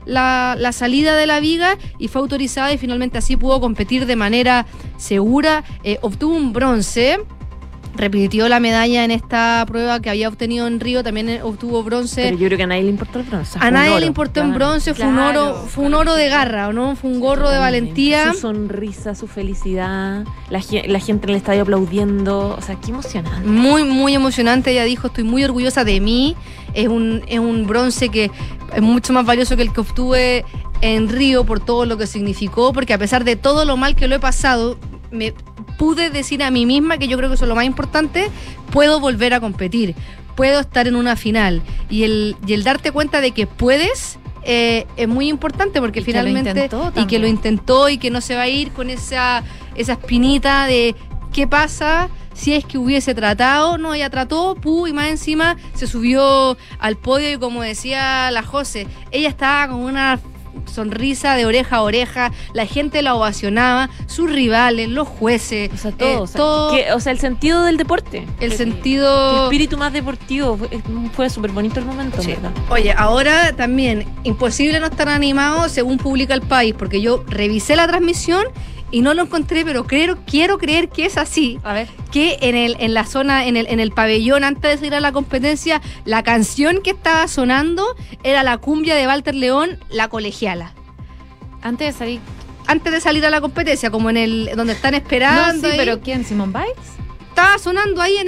la salida de la viga y fue autorizada, y finalmente así pudo competir de manera segura. Obtuvo un bronce, repitió la medalla en esta prueba que había obtenido en Río, también obtuvo bronce. Pero yo creo que a nadie le importó el bronce. A nadie le importó en bronce, fue un oro de garra, ¿no? Fue un gorro de valentía. Su sonrisa, su felicidad, la gente en el estadio aplaudiendo, o sea, qué emocionante. Muy, muy emocionante. Ella dijo: estoy muy orgullosa de mí. Es un bronce que es mucho más valioso que el que obtuve en Río por todo lo que significó, porque a pesar de todo lo mal que lo he pasado, me pude decir a mí misma, que yo creo que eso es lo más importante: puedo volver a competir, puedo estar en una final. Y el darte cuenta de que puedes es muy importante, porque y finalmente que lo intentó y que no se va a ir con esa espinita de qué pasa si es que hubiese tratado. No, ella trató, y más encima se subió al podio, y como decía la José, ella estaba con una sonrisa de oreja a oreja, la gente la ovacionaba, sus rivales, los jueces, o sea, todo. O sea, el sentido del deporte. El sentido... El espíritu más deportivo. Fue súper bonito el momento, Sí. ¿verdad? Oye, ahora también, imposible no estar animado según publica El País, porque yo revisé la transmisión y no lo encontré, pero quiero creer que es así. A ver. Que en la zona, en el pabellón, antes de salir a la competencia, la canción que estaba sonando era la cumbia de Walter León, La Colegiala. Antes de salir. Antes de salir a la competencia, como en el donde están esperando. No, sí, ahí. pero ¿quién? ¿Simone Biles? Estaba sonando ahí en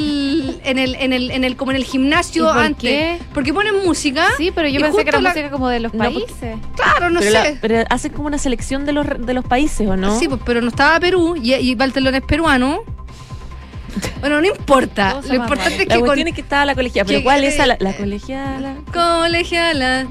el como en el gimnasio ¿Y por antes. qué? Porque ponen música. Sí, pero yo y pensé que era justo música como de los No, países. Claro, no sé. Pero hacen como una selección de los países, ¿o no? Sí, pues, pero no estaba Perú y Walter León es peruano. Bueno, no importa. Todos Lo somos importante amables. es La que cuestión es que estaba la colegiala. ¿Pero que- cuál es esa? La colegiala. Colegiala.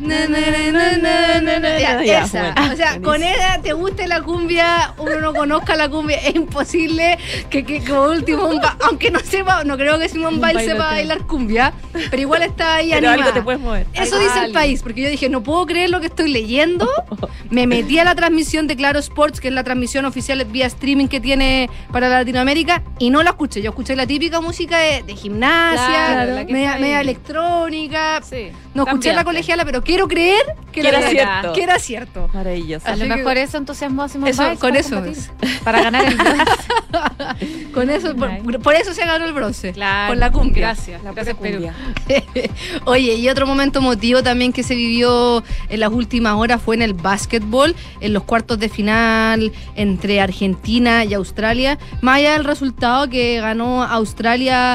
Ya, Ya, esa. bueno, O sea, buenísimo. con ella te guste la cumbia, uno no conozca la cumbia, es imposible que como último, aunque no sepa, no creo que Simone Biles sepa bailar cumbia, pero igual está ahí Pero animada. algo te puedes mover. Eso dice el país, porque yo dije, no puedo creer lo que estoy leyendo. Me metí a la transmisión de Claro Sports, que es la transmisión oficial vía streaming que tiene para Latinoamérica, y no la escuché. Yo escuché la típica música de gimnasia, Claro, la que está ahí. media electrónica. Sí. No escuché la colegiala, pero quiero creer que era la- cierto. que era cierto. Maravilloso. A lo Así que- mejor eso entusiasmó a Simone Eso, Biles con para eso competir, es. para ganar el bronce. Con eso, por eso se ganó el bronce. Claro. Con la cumbia. Gracias. La Gracias, pura Perú. cumbia. Oye, y otro momento emotivo también que se vivió en las últimas horas fue en el básquetbol, en los cuartos de final entre Argentina y Australia. Más allá del resultado que ganó Australia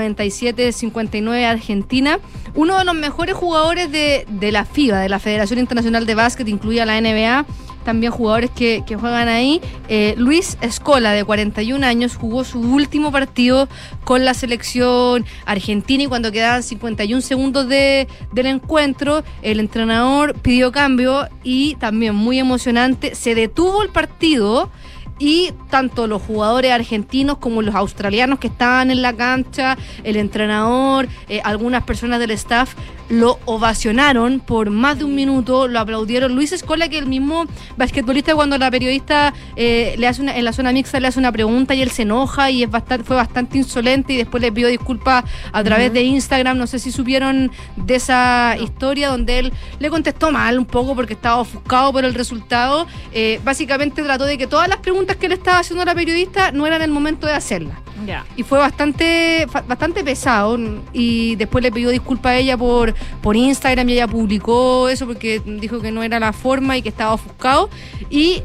97-59 a Argentina, uno de los mejores jugadores de la FIBA, de la Federación Internacional de Básquet, incluida la NBA, también jugadores que juegan ahí. Luis Scola, de 41 años, jugó su último partido con la selección argentina y cuando quedaban 51 segundos del encuentro, el entrenador pidió cambio y también muy emocionante, se detuvo el partido y tanto los jugadores argentinos como los australianos que estaban en la cancha, el entrenador, algunas personas del staff lo ovacionaron por más de un minuto, lo aplaudieron. Luis Scola, que el mismo basquetbolista, cuando la periodista le hace en la zona mixta le hace una pregunta y él se enoja y fue bastante insolente y después le pidió disculpas a través de Instagram. No sé si supieron de esa historia donde él le contestó mal un poco porque estaba ofuscado por el resultado. Básicamente trató de que todas las preguntas que le estaba haciendo la periodista no eran el momento de hacerlas. Ya. Y fue bastante pesado y después le pidió disculpas a ella por Instagram y ella publicó eso porque dijo que no era la forma y que estaba ofuscado y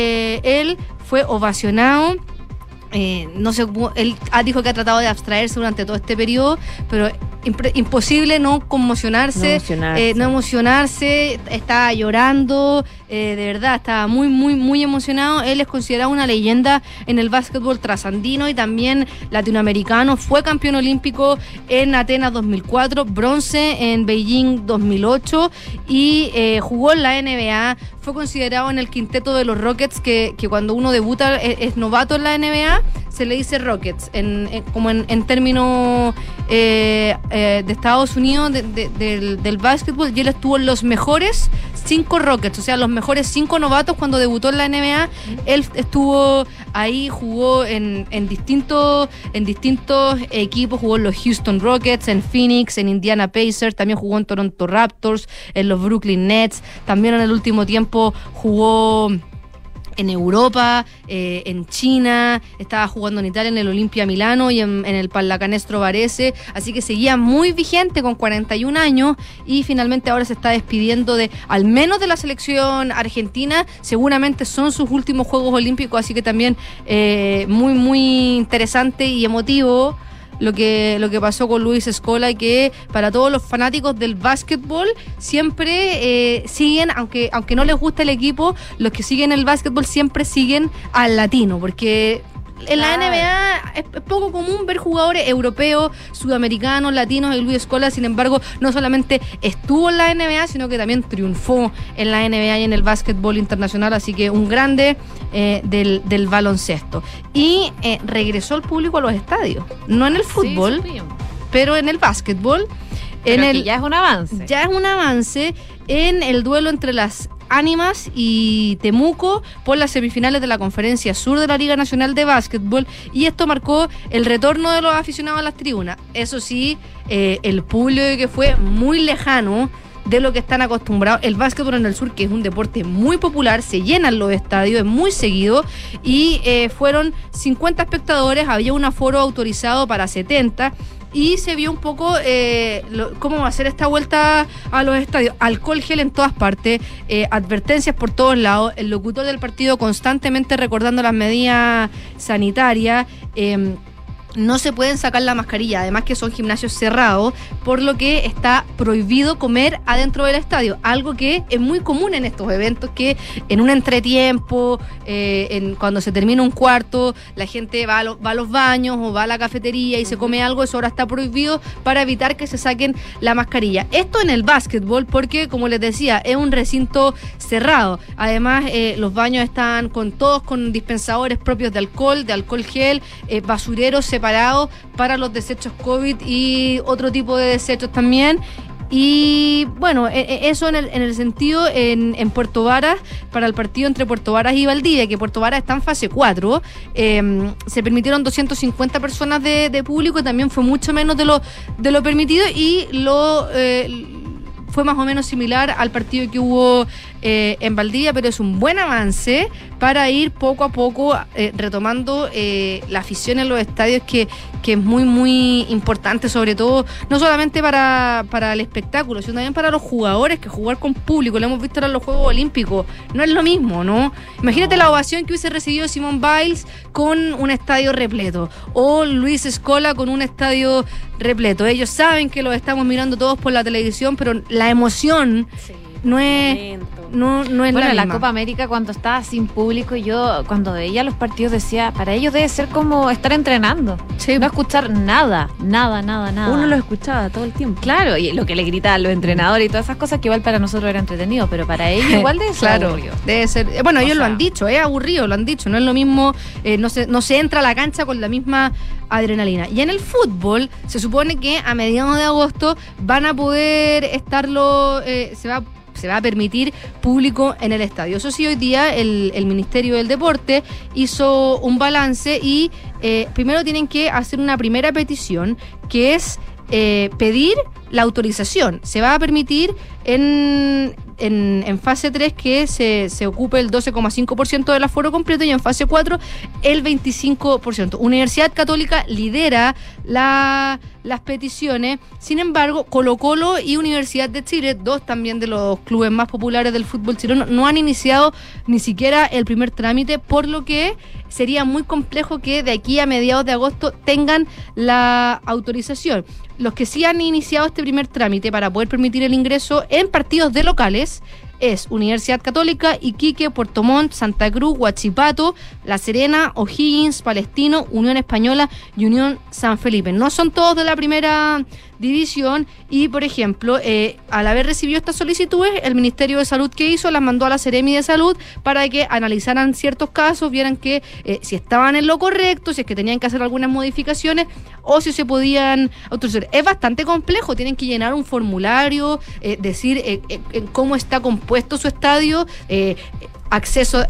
él fue ovacionado. No sé, él dijo que ha tratado de abstraerse durante todo este periodo, pero imposible no conmocionarse, no emocionarse, estaba llorando, de verdad, estaba muy, muy, muy emocionado. Él es considerado una leyenda en el básquetbol trasandino y también latinoamericano. Fue campeón olímpico en Atenas 2004, bronce en Beijing 2008 y jugó en la NBA. Fue considerado en el quinteto de los Rockets, que cuando uno debuta es novato en la NBA, se le dice Rockets, como en términos de Estados Unidos del básquetbol, y él estuvo en los mejores 5 Rockets, o sea, los mejores 5 novatos cuando debutó en la NBA. Él estuvo ahí, jugó en distintos equipos, jugó en los Houston Rockets, en Phoenix, en Indiana Pacers, también jugó en Toronto Raptors, en los Brooklyn Nets, también en el último tiempo jugó en Europa, en China, estaba jugando en Italia en el Olimpia Milano y en el Pallacanestro Varese, así que seguía muy vigente con 41 años y finalmente ahora se está despidiendo al menos de la selección argentina. Seguramente son sus últimos Juegos Olímpicos, así que también muy, muy interesante y emotivo lo que pasó con Luis Scola, que para todos los fanáticos del básquetbol siempre siguen, aunque no les guste el equipo, los que siguen el básquetbol siempre siguen al latino, porque en la NBA es poco común ver jugadores europeos, sudamericanos, latinos, y Luis Scola, sin embargo, no solamente estuvo en la NBA, sino que también triunfó en la NBA y en el básquetbol internacional, así que un grande del baloncesto. Y regresó el público a los estadios, no en el fútbol, Sí, pero en el básquetbol. pero ya es un avance. Ya es un avance en el duelo entre las Ánimas y Temuco por las semifinales de la Conferencia Sur de la Liga Nacional de Básquetbol, y esto marcó el retorno de los aficionados a las tribunas. Eso sí, el público que fue muy lejano de lo que están acostumbrados. El básquetbol en el sur, que es un deporte muy popular, se llenan los estadios, es muy seguido, y fueron 50 espectadores, había un aforo autorizado para 70, y se vio un poco cómo va a ser esta vuelta a los estadios. Alcohol gel en todas partes, advertencias por todos lados, el locutor del partido constantemente recordando las medidas sanitarias. no se pueden sacar la mascarilla, además que son gimnasios cerrados, por lo que está prohibido comer adentro del estadio, algo que es muy común en estos eventos, que en un entretiempo, cuando se termina un cuarto, la gente va a los baños o va a la cafetería y se come algo, eso ahora está prohibido para evitar que se saquen la mascarilla. Esto en el básquetbol, porque como les decía, es un recinto cerrado, además los baños están todos con dispensadores propios de alcohol gel, basureros separados para los desechos COVID y otro tipo de desechos también. Y bueno, eso en el sentido en Puerto Varas, para el partido entre Puerto Varas y Valdivia, que Puerto Varas está en fase 4, se permitieron 250 personas de público, y también fue mucho menos de lo permitido, y fue más o menos similar al partido que hubo en Valdivia, pero es un buen avance para ir poco a poco retomando la afición en los estadios, que es muy, muy importante, sobre todo, no solamente para el espectáculo, sino también para los jugadores, que jugar con público, lo hemos visto en los Juegos Olímpicos, no es lo mismo, ¿no? Imagínate la ovación que hubiese recibido Simone Biles con un estadio repleto, o Luis Scola con un estadio repleto. Ellos saben que los estamos mirando todos por la televisión, pero la emoción no es bueno, la la misma. Copa América, cuando estaba sin público, yo cuando veía los partidos decía, para ellos debe ser como estar entrenando, no escuchar nada. Uno lo escuchaba todo el tiempo. Claro, y lo que le gritaban los entrenadores y todas esas cosas, que igual para nosotros era entretenido, pero para ellos igual debe ser claro, aburrido. debe ser. Bueno, ellos lo han dicho, es aburrido, lo han dicho, no es lo mismo, no se entra a la cancha con la misma adrenalina. Y en el fútbol, se supone que a mediados de agosto van a poder estarlo, se va a permitir público en el estadio. Eso sí, hoy día el Ministerio del Deporte hizo un balance y primero tienen que hacer una primera petición, que es pedir la autorización. Se va a permitir en fase 3 que se ocupe el 12,5% del aforo completo, y en fase 4 el 25%. Universidad Católica lidera las peticiones. Sin embargo, Colo-Colo y Universidad de Chile, dos también de los clubes más populares del fútbol chileno, no han iniciado ni siquiera el primer trámite, por lo que sería muy complejo que de aquí a mediados de agosto tengan la autorización. Los que sí han iniciado este primer trámite para poder permitir el ingreso en partidos de locales es Universidad Católica, Iquique, Puerto Montt, Santa Cruz, Huachipato, La Serena, O'Higgins, Palestino, Unión Española y Unión San Felipe. No son todos de la primera división, y por ejemplo, al haber recibido estas solicitudes, el Ministerio de Salud, ¿qué hizo? Las mandó a la Seremi de Salud para que analizaran ciertos casos, vieran que si estaban en lo correcto, si es que tenían que hacer algunas modificaciones o si se podían autorizar. Es bastante complejo, tienen que llenar un formulario, decir cómo está compuesto su estadio, acceso,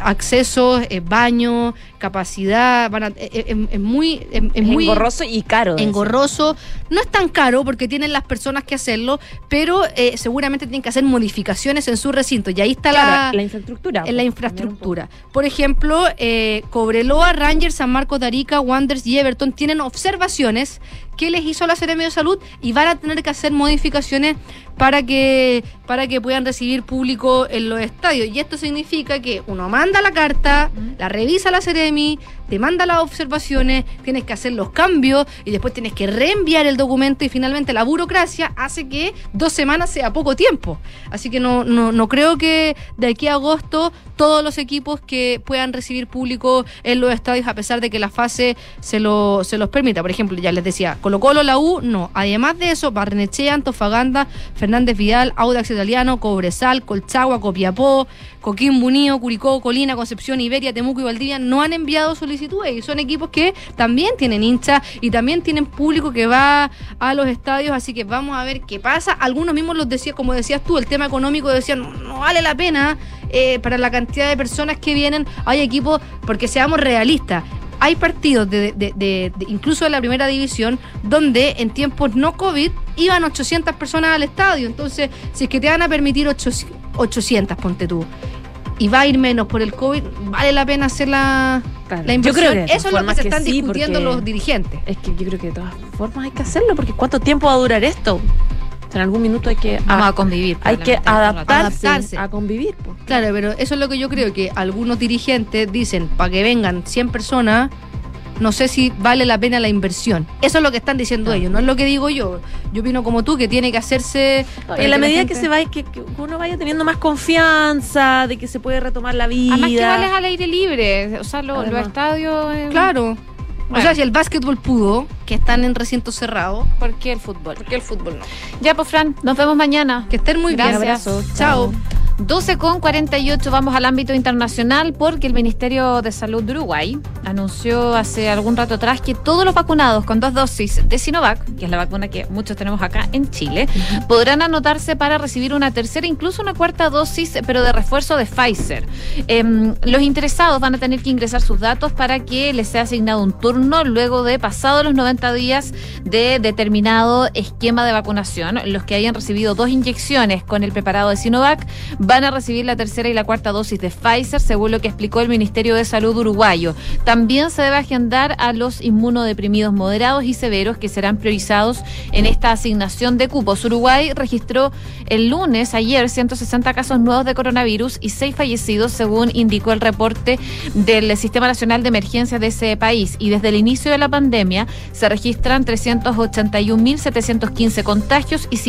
baño, capacidad, es muy engorroso y caro. Engorroso. No es tan caro porque tienen las personas que hacerlo, pero seguramente tienen que hacer modificaciones en su recinto, y ahí está la infraestructura. En la infraestructura. Por ejemplo, Cobreloa, Rangers, San Marcos de Arica, Wanderers y Everton tienen observaciones que les hizo la Seremi de Salud, y van a tener que hacer modificaciones para que puedan recibir público en los estadios. Y esto significa que uno manda la carta, la revisa la Seremi, te manda las observaciones, tienes que hacer los cambios y después tienes que reenviar el documento, y finalmente la burocracia hace que 2 semanas sea poco tiempo. Así que no creo que de aquí a agosto todos los equipos que puedan recibir público en los estadios, a pesar de que la fase se los permita. Por ejemplo, ya les decía, Colo-Colo, la U, no. Además de eso, Barnechea, Antofagasta, Fernández Vidal, Audax Italiano, Cobresal, Colchagua, Copiapó, Coquimbo Unido, Curicó, Colina, Concepción, Iberia, Temuco y Valdivia no han enviado solicitudes, y son equipos que también tienen hinchas y también tienen público que va a los estadios, así que vamos a ver qué pasa. Algunos mismos los decían, como decías tú, el tema económico, decían no vale la pena para la cantidad de personas que vienen. Hay equipos, porque seamos realistas, hay partidos de incluso de la primera división donde en tiempos no COVID iban 800 personas al estadio. Entonces, si es que te van a permitir 800, ponte tú, y va a ir menos por el COVID, vale la pena hacer la inversión. Yo creo que eso es lo que se están discutiendo los dirigentes. Es que yo creo que de todas formas hay que hacerlo, porque ¿cuánto tiempo va a durar esto? En algún minuto hay que vamos a convivir, hay que adaptarse a convivir. Claro, pero eso es lo que yo creo, que algunos dirigentes dicen, para que vengan 100 personas, no sé si vale la pena la inversión. Eso es lo que están diciendo ellos, no es lo que digo yo. Yo opino como tú, que tiene que hacerse... En la medida que uno vaya teniendo más confianza de que se puede retomar la vida. Además que vales al aire libre, o sea, los estadios... Claro. Bueno. O sea, si el básquetbol pudo, que están en recinto cerrado, ¿por qué el fútbol? ¿por qué el fútbol no? Ya, pues, Fran, nos vemos mañana. Que estén muy bien. Gracias. Abrazo. Chao. 12:48, vamos al ámbito internacional porque el Ministerio de Salud de Uruguay anunció hace algún rato atrás que todos los vacunados con 2 dosis de Sinovac, que es la vacuna que muchos tenemos acá en Chile, podrán anotarse para recibir una tercera, incluso una cuarta dosis, pero de refuerzo de Pfizer. Los interesados van a tener que ingresar sus datos para que les sea asignado un turno luego de pasados los 90 días de determinado esquema de vacunación. Los que hayan recibido 2 inyecciones con el preparado de Sinovac van a recibir la tercera y la cuarta dosis de Pfizer, según lo que explicó el Ministerio de Salud uruguayo. También se debe agendar a los inmunodeprimidos moderados y severos, que serán priorizados en esta asignación de cupos. Uruguay registró el lunes, ayer, 160 casos nuevos de coronavirus y 6 fallecidos, según indicó el reporte del Sistema Nacional de Emergencias de ese país. Y desde el inicio de la pandemia se registran 381.715 contagios y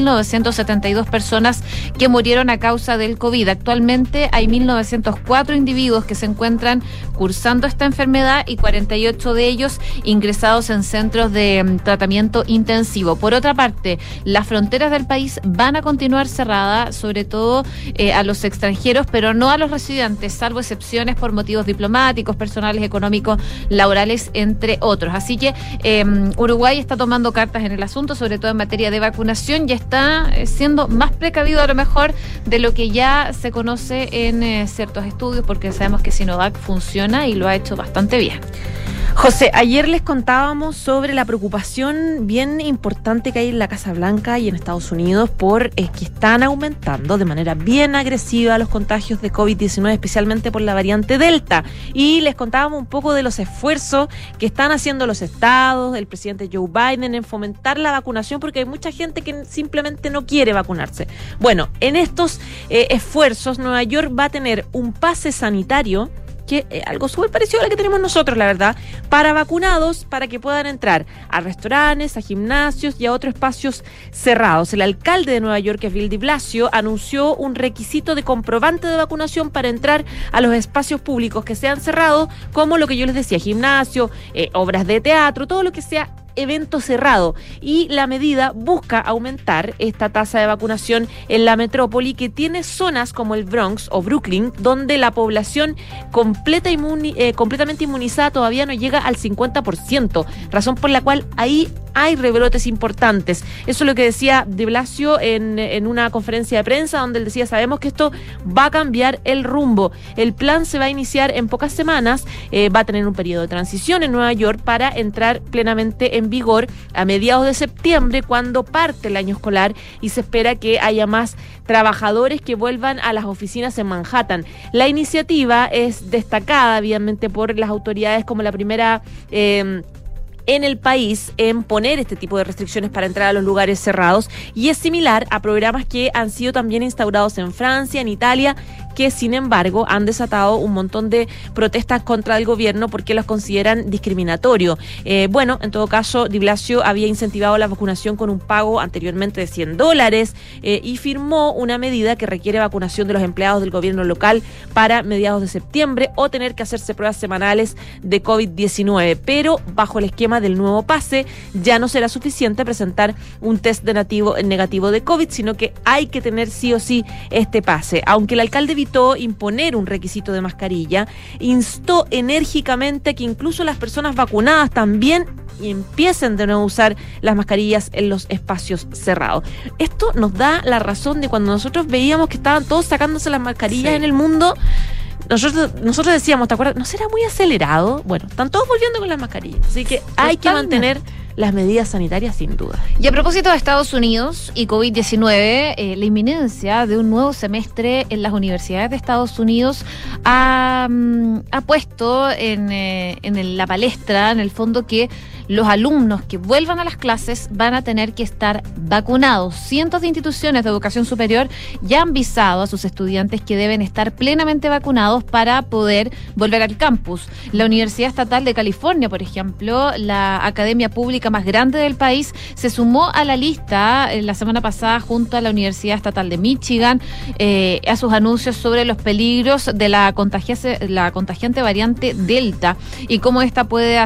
5.972 personas que murieron a causa del COVID. Actualmente hay 1.904 individuos que se encuentran cursando esta enfermedad y 48 de ellos ingresados en centros de tratamiento intensivo. Por otra parte, las fronteras del país van a continuar cerradas, sobre todo a los extranjeros, pero no a los residentes, salvo excepciones por motivos diplomáticos, personales, económicos, laborales, entre otros. Así que Uruguay está tomando cartas en el asunto, sobre todo en materia de vacunación, y está siendo más precavido a lo mejor de lo que ya se conoce en ciertos estudios, porque sabemos que Sinovac funciona y lo ha hecho bastante bien. José, ayer les contábamos sobre la preocupación bien importante que hay en la Casa Blanca y en Estados Unidos por que están aumentando de manera bien agresiva los contagios de COVID-19, especialmente por la variante Delta. Y les contábamos un poco de los esfuerzos que están haciendo los estados, el presidente Joe Biden, en fomentar la vacunación, porque hay mucha gente que simplemente no quiere vacunarse. Bueno, en estos esfuerzos, Nueva York va a tener un pase sanitario, que es algo súper parecido a lo que tenemos nosotros, la verdad, para vacunados, para que puedan entrar a restaurantes, a gimnasios y a otros espacios cerrados. El alcalde de Nueva York, que es Bill de Blasio, anunció un requisito de comprobante de vacunación para entrar a los espacios públicos que sean cerrados, como lo que yo les decía, gimnasio, obras de teatro, todo lo que sea evento cerrado. Y la medida busca aumentar esta tasa de vacunación en la metrópoli, que tiene zonas como el Bronx o Brooklyn, donde la población completamente inmunizada todavía no llega al 50%, razón por la cual ahí hay rebrotes importantes. Eso es lo que decía de Blasio en una conferencia de prensa, donde él decía: sabemos que esto va a cambiar el rumbo. El plan se va a iniciar en pocas semanas, va a tener un periodo de transición en Nueva York para entrar plenamente en vigor a mediados de septiembre, cuando parte el año escolar, y se espera que haya más trabajadores que vuelvan a las oficinas en Manhattan. La iniciativa es destacada, obviamente, por las autoridades como la primera en el país en poner este tipo de restricciones para entrar a los lugares cerrados, y es similar a programas que han sido también instaurados en Francia, en Italia, que sin embargo han desatado un montón de protestas contra el gobierno porque los consideran discriminatorio. Bueno, en todo caso, Di Blasio había incentivado la vacunación con un pago anteriormente de $100 y firmó una medida que requiere vacunación de los empleados del gobierno local para mediados de septiembre, o tener que hacerse pruebas semanales de COVID-19, pero bajo el esquema del nuevo pase ya no será suficiente presentar un test negativo de COVID, sino que hay que tener sí o sí este pase. Aunque el alcalde evitó imponer un requisito de mascarilla, instó enérgicamente que incluso las personas vacunadas también empiecen de nuevo a usar las mascarillas en los espacios cerrados. Esto nos da la razón de cuando nosotros veíamos que estaban todos sacándose las mascarillas en el mundo. Nosotros decíamos, ¿te acuerdas? ¿No será muy acelerado? Bueno, están todos volviendo con las mascarillas, así que hay que mantener las medidas sanitarias sin duda. Y a propósito de Estados Unidos y COVID-19, la inminencia de un nuevo semestre en las universidades de Estados Unidos ha puesto en la palestra, en el fondo, que los alumnos que vuelvan a las clases van a tener que estar vacunados. Cientos de instituciones de educación superior ya han visado a sus estudiantes que deben estar plenamente vacunados para poder volver al campus. La Universidad Estatal de California, por ejemplo, la academia pública más grande del país, se sumó a la lista la semana pasada junto a la Universidad Estatal de Michigan a sus anuncios sobre los peligros de la contagiante variante Delta y cómo esta puede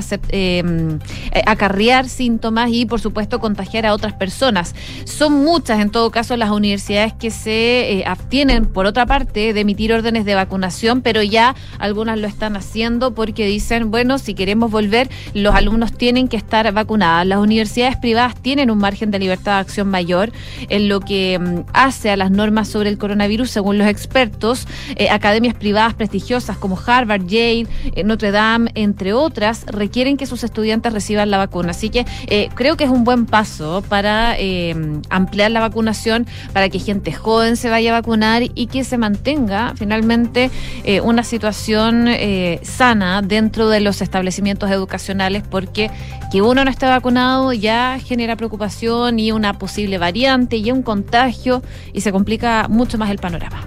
acarrear síntomas y, por supuesto, contagiar a otras personas. Son muchas, en todo caso, las universidades que se abstienen, por otra parte, de emitir órdenes de vacunación, pero ya algunas lo están haciendo porque dicen, bueno, si queremos volver, los alumnos tienen que estar vacunados. Las universidades privadas tienen un margen de libertad de acción mayor en lo que hace a las normas sobre el coronavirus, según los expertos. Academias privadas prestigiosas como Harvard, Yale, Notre Dame, entre otras, requieren que sus estudiantes reciban la vacuna. Así que creo que es un buen paso para ampliar la vacunación, para que gente joven se vaya a vacunar y que se mantenga finalmente una situación sana dentro de los establecimientos educacionales, porque que uno no esté vacunado ya genera preocupación y una posible variante y un contagio y se complica mucho más el panorama.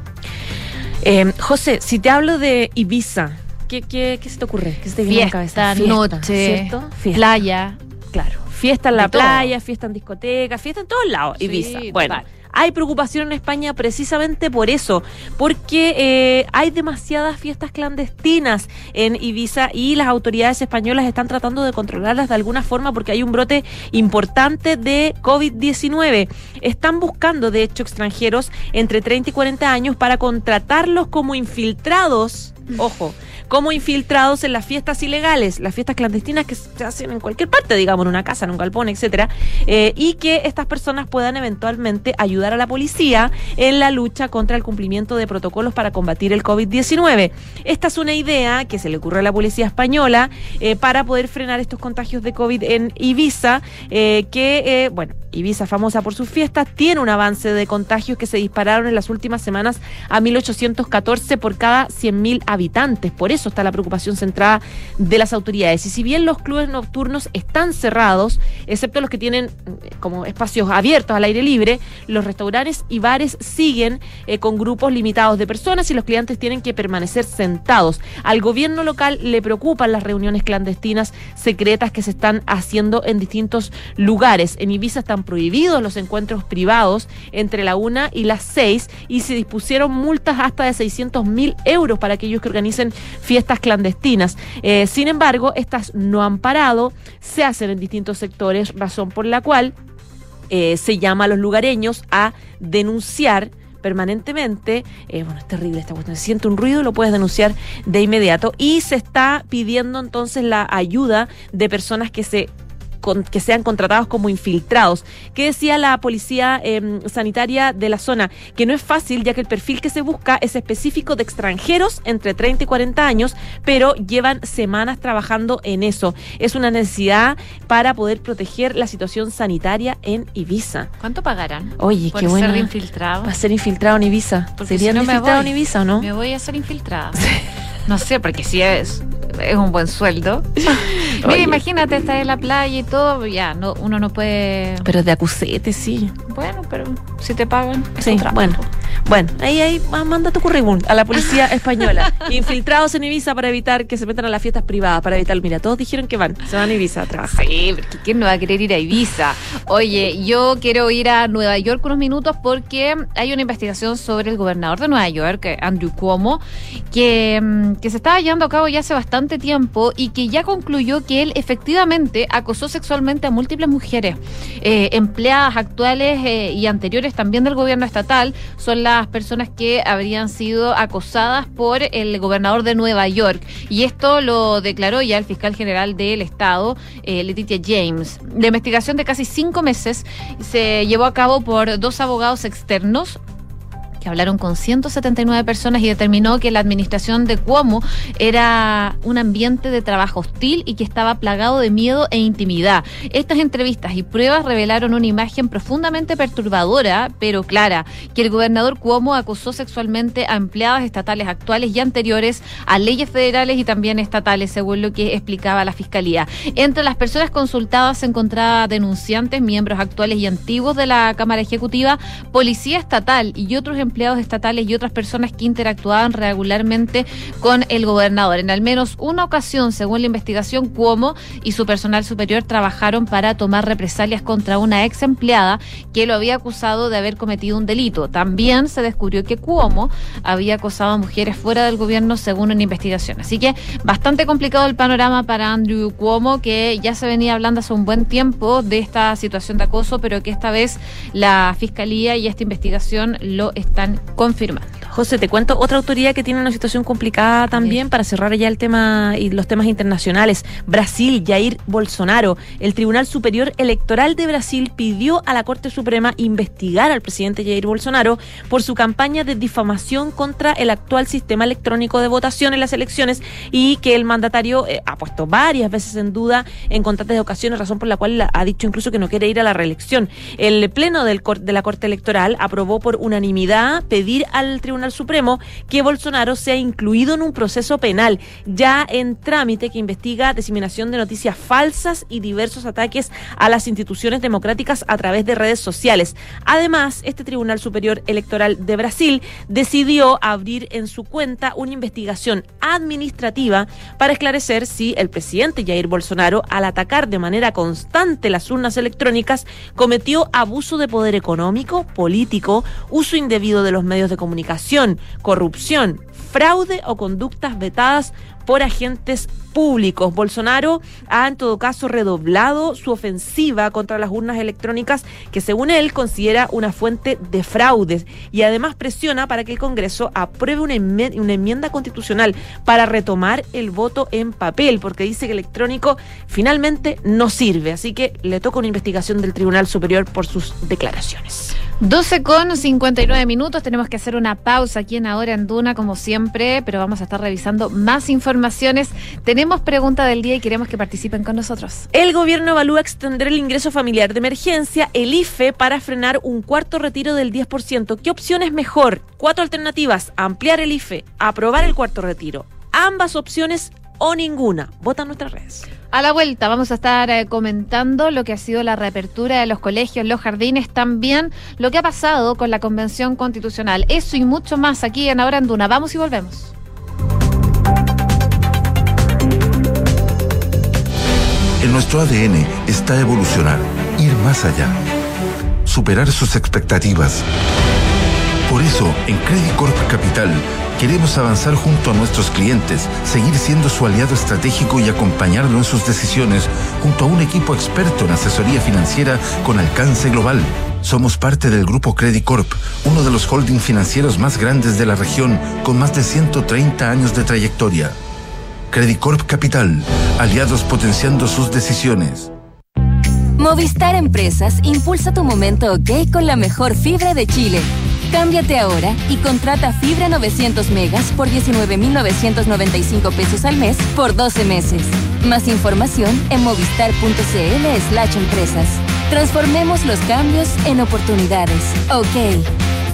José, si te hablo de Ibiza, ¿qué se te ocurre? ¿Qué se te viene a la cabeza? Fiesta, noche, ¿cierto? playa. Claro, fiesta en la playa, fiesta en discoteca, fiesta en todos lados, Sí, Ibiza. Bueno, total. hay preocupación en España precisamente por eso, porque hay demasiadas fiestas clandestinas en Ibiza y las autoridades españolas están tratando de controlarlas de alguna forma porque hay un brote importante de COVID-19. Están buscando, de hecho, extranjeros entre 30 y 40 años para contratarlos como infiltrados, ojo, como infiltrados en las fiestas ilegales, las fiestas clandestinas que se hacen en cualquier parte, digamos, en una casa, en un galpón, etcétera, y que estas personas puedan eventualmente ayudar a la policía en la lucha contra el cumplimiento de protocolos para combatir el COVID-19. Esta es una idea que se le ocurre a la policía española para poder frenar estos contagios de COVID en Ibiza, bueno, Ibiza, famosa por sus fiestas, tiene un avance de contagios que se dispararon en las últimas semanas a 1.814 por cada 100.000 habitantes. Por eso está la preocupación centrada de las autoridades. Y si bien los clubes nocturnos están cerrados, excepto los que tienen como espacios abiertos al aire libre, los restaurantes y bares siguen con grupos limitados de personas y los clientes tienen que permanecer sentados. Al gobierno local le preocupan las reuniones clandestinas secretas que se están haciendo en distintos lugares. En Ibiza están prohibidos los encuentros privados entre la 1 y las 6 y se dispusieron multas hasta de 600.000 euros para aquellos que organicen fiestas clandestinas. Sin embargo, estas no han parado, se hacen en distintos sectores, razón por la cual se llama a los lugareños a denunciar permanentemente. Bueno, es terrible esta cuestión. Si siente un ruido, lo puedes denunciar de inmediato. Y se está pidiendo entonces la ayuda de personas que sean contratados como infiltrados. ¿Qué decía la policía sanitaria de la zona? Que no es fácil, ya que el perfil que se busca es específico de extranjeros entre 30 y 40 años, pero llevan semanas trabajando en eso. Es una necesidad para poder proteger la situación sanitaria en Ibiza. ¿Cuánto pagarán? Oye, por qué bueno. ser infiltrado? ¿Va a ser infiltrado en Ibiza? Porque ¿Serían si no me infiltrados voy. en Ibiza o no? Me voy a ser infiltrada. No sé, porque si es un buen sueldo. Mira, Oye. imagínate, estar en la playa y todo, ya, uno no puede... Pero es de acusete, sí. Bueno, pero si te pagan, es Sí, un trabajo. bueno, ahí manda tu currículum a la policía española. Infiltrados en Ibiza para evitar que se metan a las fiestas privadas, para evitar, mira, todos dijeron que se van a Ibiza a trabajar. Sí, porque ¿quién no va a querer ir a Ibiza? Oye, yo quiero ir a Nueva York unos minutos porque hay una investigación sobre el gobernador de Nueva York, Andrew Cuomo, que se estaba llevando a cabo ya hace bastante tiempo y que ya concluyó que él efectivamente acosó sexualmente a múltiples mujeres, empleadas actuales y anteriores también del gobierno estatal. Son las personas que habrían sido acosadas por el gobernador de Nueva York, y esto lo declaró ya el fiscal general del estado, Letitia James. La investigación de casi 5 meses se llevó a cabo por 2 abogados externos que hablaron con 179 personas y determinó que la administración de Cuomo era un ambiente de trabajo hostil y que estaba plagado de miedo e intimidad. Estas entrevistas y pruebas revelaron una imagen profundamente perturbadora, pero clara, que el gobernador Cuomo acosó sexualmente a empleadas estatales actuales y anteriores a leyes federales y también estatales, según lo que explicaba la Fiscalía. Entre las personas consultadas se encontraba denunciantes, miembros actuales y antiguos de la Cámara Ejecutiva, policía estatal y otros empleados estatales y otras personas que interactuaban regularmente con el gobernador. En al menos una ocasión, según la investigación, Cuomo y su personal superior trabajaron para tomar represalias contra una ex empleada que lo había acusado de haber cometido un delito. También se descubrió que Cuomo había acosado a mujeres fuera del gobierno, según una investigación. Así que bastante complicado el panorama para Andrew Cuomo, que ya se venía hablando hace un buen tiempo de esta situación de acoso, pero que esta vez la Fiscalía y esta investigación lo están confirmando. José, te cuento otra autoridad que tiene una situación complicada también, para cerrar ya el tema y los temas internacionales. Brasil, Jair Bolsonaro. El Tribunal Superior Electoral de Brasil pidió a la Corte Suprema investigar al presidente Jair Bolsonaro por su campaña de difamación contra el actual sistema electrónico de votación en las elecciones, y que el mandatario ha puesto varias veces en duda en constantes ocasiones, razón por la cual ha dicho incluso que no quiere ir a la reelección. El Pleno de la Corte Electoral aprobó por unanimidad pedir al Tribunal Supremo que Bolsonaro sea incluido en un proceso penal ya en trámite que investiga diseminación de noticias falsas y diversos ataques a las instituciones democráticas a través de redes sociales. Además, este Tribunal Superior Electoral de Brasil decidió abrir en su cuenta una investigación administrativa para esclarecer si el presidente Jair Bolsonaro, al atacar de manera constante las urnas electrónicas, cometió abuso de poder económico, político, uso indebido de los medios de comunicación, corrupción, fraude o conductas vetadas por agentes públicos. Bolsonaro ha en todo caso redoblado su ofensiva contra las urnas electrónicas, que según él considera una fuente de fraudes, y además presiona para que el Congreso apruebe una enmienda constitucional para retomar el voto en papel, porque dice que el electrónico finalmente no sirve. Así que le toca una investigación del Tribunal Superior por sus declaraciones. 12:59. Tenemos que hacer una pausa aquí en Ahora en Duna, como siempre, pero vamos a estar revisando más informaciones. Tenemos pregunta del día y queremos que participen con nosotros. El gobierno evalúa extender el ingreso familiar de emergencia, el IFE, para frenar un cuarto retiro del 10%. ¿Qué opción es mejor? 4 alternativas: ampliar el IFE, aprobar el cuarto retiro, ambas opciones o ninguna. Vota en nuestras redes. A la vuelta vamos a estar comentando lo que ha sido la reapertura de los colegios, los jardines, también lo que ha pasado con la Convención Constitucional. Eso y mucho más aquí en Ahora en Duna. Vamos y volvemos. En nuestro ADN está evolucionar, ir más allá, superar sus expectativas. Por eso, en Credit Corp Capital, queremos avanzar junto a nuestros clientes, seguir siendo su aliado estratégico y acompañarlo en sus decisiones junto a un equipo experto en asesoría financiera con alcance global. Somos parte del Grupo Credit Corp, uno de los holdings financieros más grandes de la región, con más de 130 años de trayectoria. Credit Corp Capital, aliados potenciando sus decisiones. Movistar Empresas impulsa tu momento OK con la mejor fibra de Chile. Cámbiate ahora y contrata fibra 900 megas por 19.995 pesos al mes por 12 meses. Más información en movistar.cl/empresas. Transformemos los cambios en oportunidades. OK.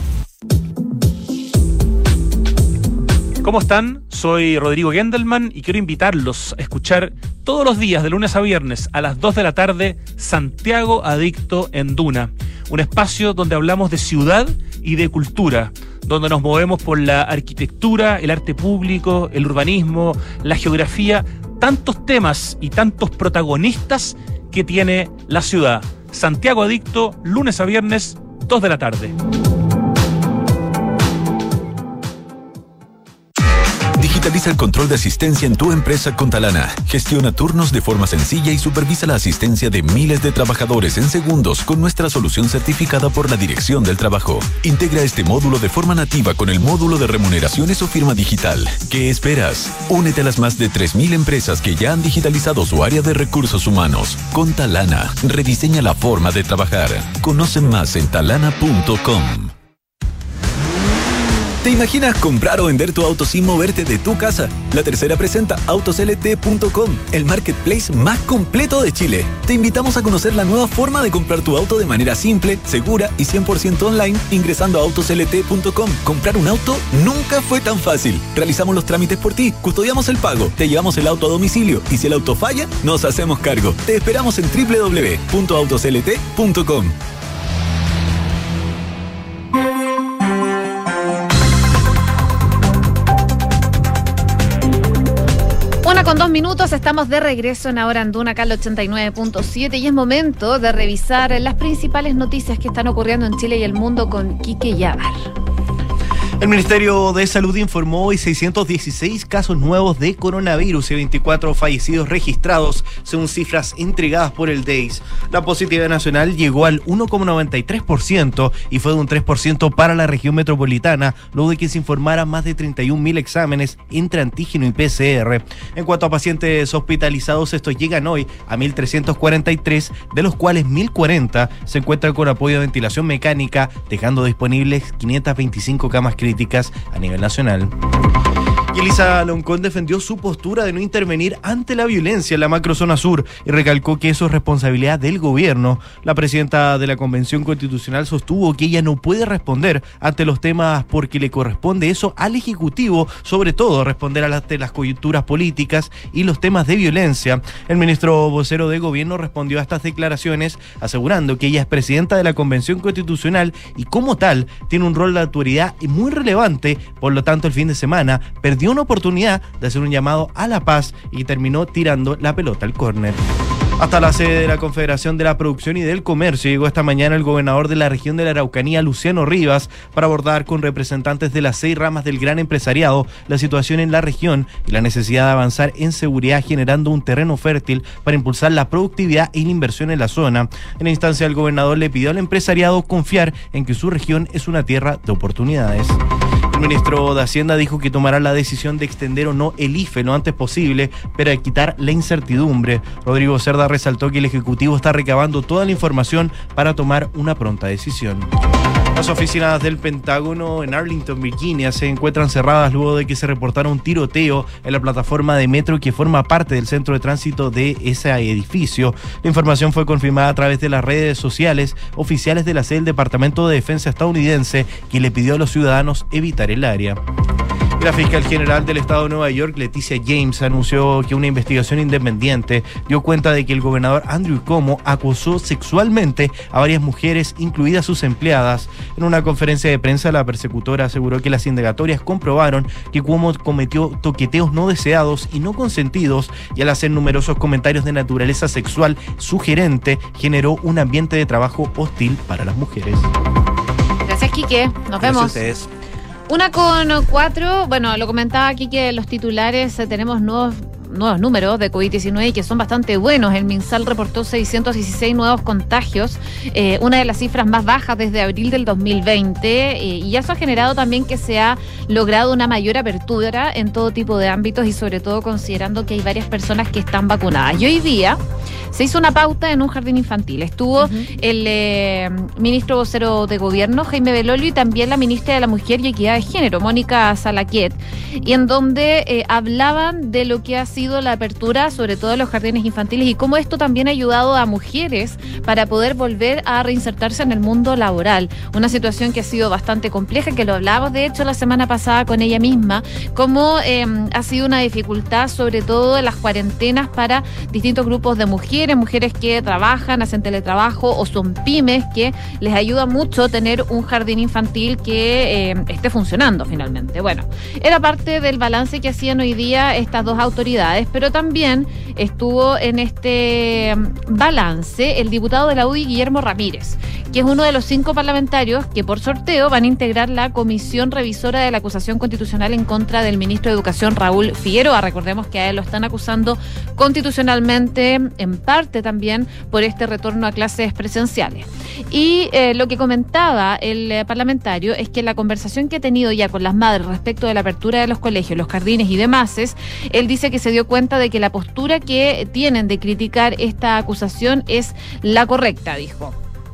¿Cómo están? Soy Rodrigo Gendelman y quiero invitarlos a escuchar todos los días, de lunes a viernes, a las 2 de la tarde, Santiago Adicto en Duna. Un espacio donde hablamos de ciudad y de cultura, donde nos movemos por la arquitectura, el arte público, el urbanismo, la geografía, tantos temas y tantos protagonistas que tiene la ciudad. Santiago Adicto, lunes a viernes, 2 de la tarde. Digitaliza el control de asistencia en tu empresa con Talana. Gestiona turnos de forma sencilla y supervisa la asistencia de miles de trabajadores en segundos con nuestra solución certificada por la Dirección del Trabajo. Integra este módulo de forma nativa con el módulo de remuneraciones o firma digital. ¿Qué esperas? Únete a las más de 3.000 empresas que ya han digitalizado su área de recursos humanos. Con Talana, rediseña la forma de trabajar. Conoce más en talana.com. ¿Te imaginas comprar o vender tu auto sin moverte de tu casa? La Tercera presenta autoslt.com, el marketplace más completo de Chile. Te invitamos a conocer la nueva forma de comprar tu auto de manera simple, segura y 100% online ingresando a autoslt.com. Comprar un auto nunca fue tan fácil. Realizamos los trámites por ti, custodiamos el pago, te llevamos el auto a domicilio y si el auto falla, nos hacemos cargo. Te esperamos en www.autoslt.com. Con 2 minutos, estamos de regreso en Ahora en Duna, acá al 89.7 y es momento de revisar las principales noticias que están ocurriendo en Chile y el mundo con Quique Yávar. El Ministerio de Salud informó hoy 616 casos nuevos de coronavirus y 24 fallecidos registrados, según cifras entregadas por el DEIS. La positividad nacional llegó al 1,93% y fue de un 3% para la región metropolitana, luego de que se informaran más de 31.000 exámenes entre antígeno y PCR. En cuanto a pacientes hospitalizados, estos llegan hoy a 1.343, de los cuales 1.040 se encuentran con apoyo de ventilación mecánica, dejando disponibles 525 camas críticas a nivel nacional. Y Elisa Loncón defendió su postura de no intervenir ante la violencia en la macrozona sur y recalcó que eso es responsabilidad del gobierno. La presidenta de la Convención Constitucional sostuvo que ella no puede responder ante los temas porque le corresponde eso al Ejecutivo, sobre todo responder ante las coyunturas políticas y los temas de violencia. El ministro vocero de gobierno respondió a estas declaraciones asegurando que ella es presidenta de la Convención Constitucional y como tal tiene un rol de autoridad muy relevante. Por lo tanto, el fin de semana perdió una oportunidad de hacer un llamado a la paz y terminó tirando la pelota al córner. Hasta la sede de la Confederación de la Producción y del Comercio llegó esta mañana el gobernador de la región de la Araucanía, Luciano Rivas, para abordar con representantes de las 6 ramas del gran empresariado la situación en la región y la necesidad de avanzar en seguridad, generando un terreno fértil para impulsar la productividad y la inversión en la zona. En la instancia, el gobernador le pidió al empresariado confiar en que su región es una tierra de oportunidades. El ministro de Hacienda dijo que tomará la decisión de extender o no el IFE lo antes posible, pero quitar la incertidumbre. Rodrigo Cerda resaltó que el Ejecutivo está recabando toda la información para tomar una pronta decisión. Las oficinas del Pentágono en Arlington, Virginia, se encuentran cerradas luego de que se reportara un tiroteo en la plataforma de metro que forma parte del centro de tránsito de ese edificio. La información fue confirmada a través de las redes sociales oficiales de la sede del Departamento de Defensa estadounidense, que le pidió a los ciudadanos evitar el área. La fiscal general del estado de Nueva York, Leticia James, anunció que una investigación independiente dio cuenta de que el gobernador Andrew Cuomo acosó sexualmente a varias mujeres, incluidas sus empleadas. En una conferencia de prensa, la persecutora aseguró que las indagatorias comprobaron que Cuomo cometió toqueteos no deseados y no consentidos, y al hacer numerosos comentarios de naturaleza sexual sugerente, generó un ambiente de trabajo hostil para las mujeres. Gracias, Quique. Nos vemos. Gracias. 1:04, bueno, lo comentaba aquí que los titulares tenemos nuevos números de COVID-19 que son bastante buenos. El MinSal reportó 616 nuevos contagios, una de las cifras más bajas desde abril del 2020, y eso ha generado también que se ha logrado una mayor apertura en todo tipo de ámbitos y sobre todo considerando que hay varias personas que están vacunadas. Y hoy día se hizo una pauta en un jardín infantil. Estuvo el ministro vocero de gobierno, Jaime Belolio, y también la ministra de la Mujer y Equidad de Género, Mónica Salaquet, y en donde hablaban de lo que ha sido la apertura, sobre todo en los jardines infantiles, y cómo esto también ha ayudado a mujeres para poder volver a reinsertarse en el mundo laboral. Una situación que ha sido bastante compleja, que lo hablábamos de hecho la semana pasada con ella misma, cómo ha sido una dificultad, sobre todo en las cuarentenas, para distintos grupos de mujeres que trabajan, hacen teletrabajo o son pymes, que les ayuda mucho tener un jardín infantil que esté funcionando finalmente. Bueno, era parte del balance que hacían hoy día estas dos autoridades, pero también estuvo en este balance el diputado de la UDI, Guillermo Ramírez, que es uno de los 5 parlamentarios que por sorteo van a integrar la comisión revisora de la acusación constitucional en contra del ministro de Educación, Raúl Figueroa. Recordemos que a él lo están acusando constitucionalmente, en parte también por este retorno a clases presenciales. Y lo que comentaba el parlamentario es que la conversación que ha tenido ya con las madres respecto de la apertura de los colegios, los jardines y demás, él dice que se dio cuenta de que la postura que tienen de criticar esta acusación es la correcta, dijo.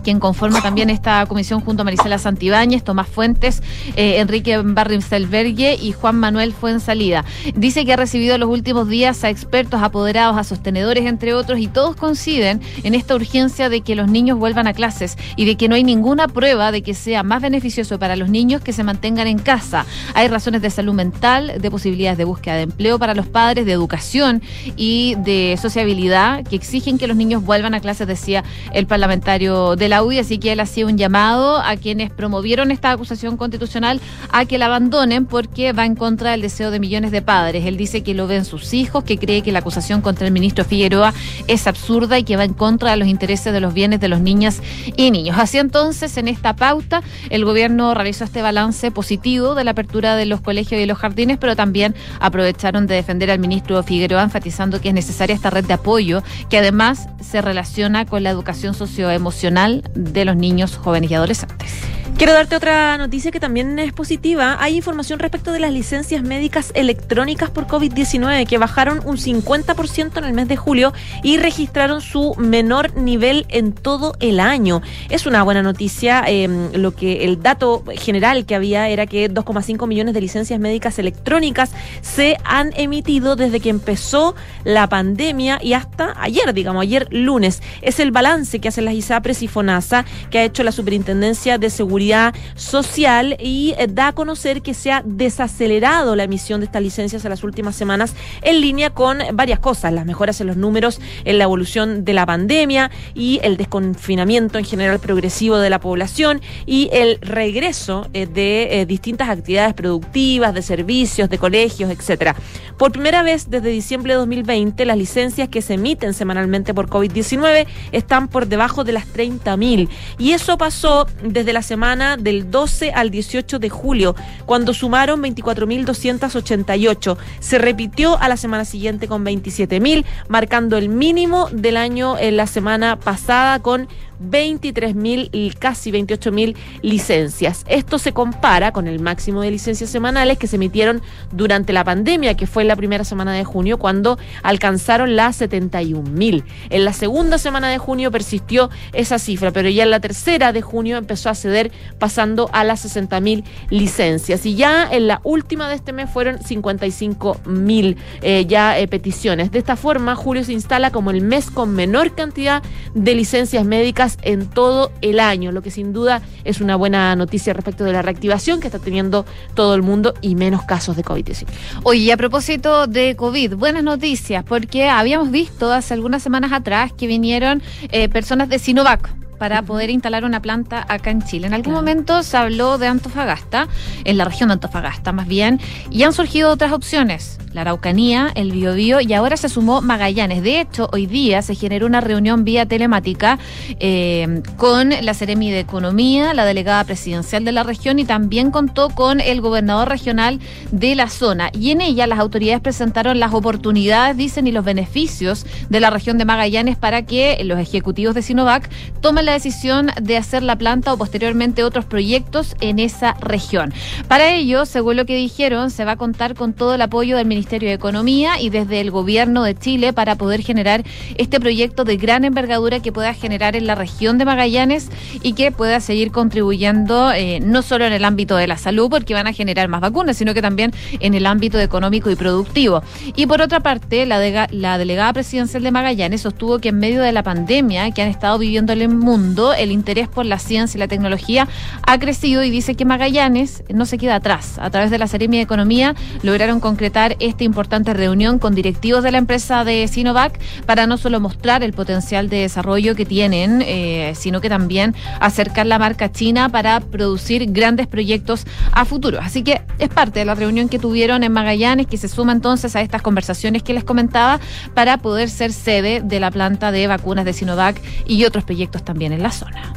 quien conforma también esta comisión junto a Marisela Santibáñez, Tomás Fuentes, Enrique Barrimselbergue y Juan Manuel Fuensalida. Dice que ha recibido en los últimos días a expertos, apoderados, a sostenedores, entre otros, y todos coinciden en esta urgencia de que los niños vuelvan a clases y de que no hay ninguna prueba de que sea más beneficioso para los niños que se mantengan en casa. Hay razones de salud mental, de posibilidades de búsqueda de empleo para los padres, de educación y de sociabilidad que exigen que los niños vuelvan a clases, decía el parlamentario de la UDI. Así que él hacía un llamado a quienes promovieron esta acusación constitucional a que la abandonen porque va en contra del deseo de millones de padres. Él dice que lo ven sus hijos, que cree que la acusación contra el ministro Figueroa es absurda y que va en contra de los intereses de los bienes de los niñas y niños. Así entonces, en esta pauta, el gobierno realizó este balance positivo de la apertura de los colegios y los jardines, pero también aprovecharon de defender al ministro Figueroa, enfatizando que es necesaria esta red de apoyo, que además se relaciona con la educación socioemocional de los niños, jóvenes y adolescentes. Quiero darte otra noticia que también es positiva. Hay información respecto de las licencias médicas electrónicas por COVID-19 que bajaron un 50% en el mes de julio y registraron su menor nivel en todo el año. Es una buena noticia. El dato general que había era que 2,5 millones de licencias médicas electrónicas se han emitido desde que empezó la pandemia y hasta ayer lunes. Es el balance que hacen las ISAPRES y FONASA, que ha hecho la Superintendencia de Seguridad Social, y da a conocer que se ha desacelerado la emisión de estas licencias en las últimas semanas en línea con varias cosas: las mejoras en los números, en la evolución de la pandemia y el desconfinamiento en general progresivo de la población y el regreso de distintas actividades productivas, de servicios, de colegios, etcétera. Por primera vez desde diciembre de 2020, las licencias que se emiten semanalmente por COVID-19 están por debajo de las 30.000, y eso pasó desde la semana del 12 al 18 de julio, cuando sumaron 24.288. Se repitió a la semana siguiente con 27.000, marcando el mínimo del año en la semana pasada con 23.000 y casi 28.000 licencias. Esto se compara con el máximo de licencias semanales que se emitieron durante la pandemia, que fue en la primera semana de junio, cuando alcanzaron las 71.000. En la segunda semana de junio persistió esa cifra, pero ya en la tercera de junio empezó a ceder, pasando a las 60.000 licencias. Y ya en la última de este mes fueron 55.000 peticiones. De esta forma, julio se instala como el mes con menor cantidad de licencias médicas en todo el año, lo que sin duda es una buena noticia respecto de la reactivación que está teniendo todo el mundo y menos casos de COVID-19. Oye, a propósito de COVID, buenas noticias, porque habíamos visto hace algunas semanas atrás que vinieron personas de Sinovac para poder instalar una planta acá en Chile. En algún momento se habló de Antofagasta, en la región de Antofagasta más bien, y han surgido otras opciones: la Araucanía, el Biobío, y ahora se sumó Magallanes. De hecho, hoy día se generó una reunión vía telemática con la Seremi de Economía, la delegada presidencial de la región, y también contó con el gobernador regional de la zona. Y en ella las autoridades presentaron las oportunidades, dicen, y los beneficios de la región de Magallanes para que los ejecutivos de Sinovac tomen la decisión de hacer la planta o posteriormente otros proyectos en esa región. Para ello, según lo que dijeron, se va a contar con todo el apoyo del Ministerio de Economía y desde el Gobierno de Chile para poder generar este proyecto de gran envergadura que pueda generar en la región de Magallanes y que pueda seguir contribuyendo no solo en el ámbito de la salud, porque van a generar más vacunas, sino que también en el ámbito económico y productivo. Y por otra parte, la delegada presidencial de Magallanes sostuvo que en medio de la pandemia que han estado viviendo en el mundo, el interés por la ciencia y la tecnología ha crecido, y dice que Magallanes no se queda atrás. A través de la Seremi de Economía lograron concretar esta importante reunión con directivos de la empresa de Sinovac para no solo mostrar el potencial de desarrollo que tienen, sino que también acercar la marca china para producir grandes proyectos a futuro. Así que es parte de la reunión que tuvieron en Magallanes, que se suma entonces a estas conversaciones que les comentaba para poder ser sede de la planta de vacunas de Sinovac y otros proyectos también en la zona.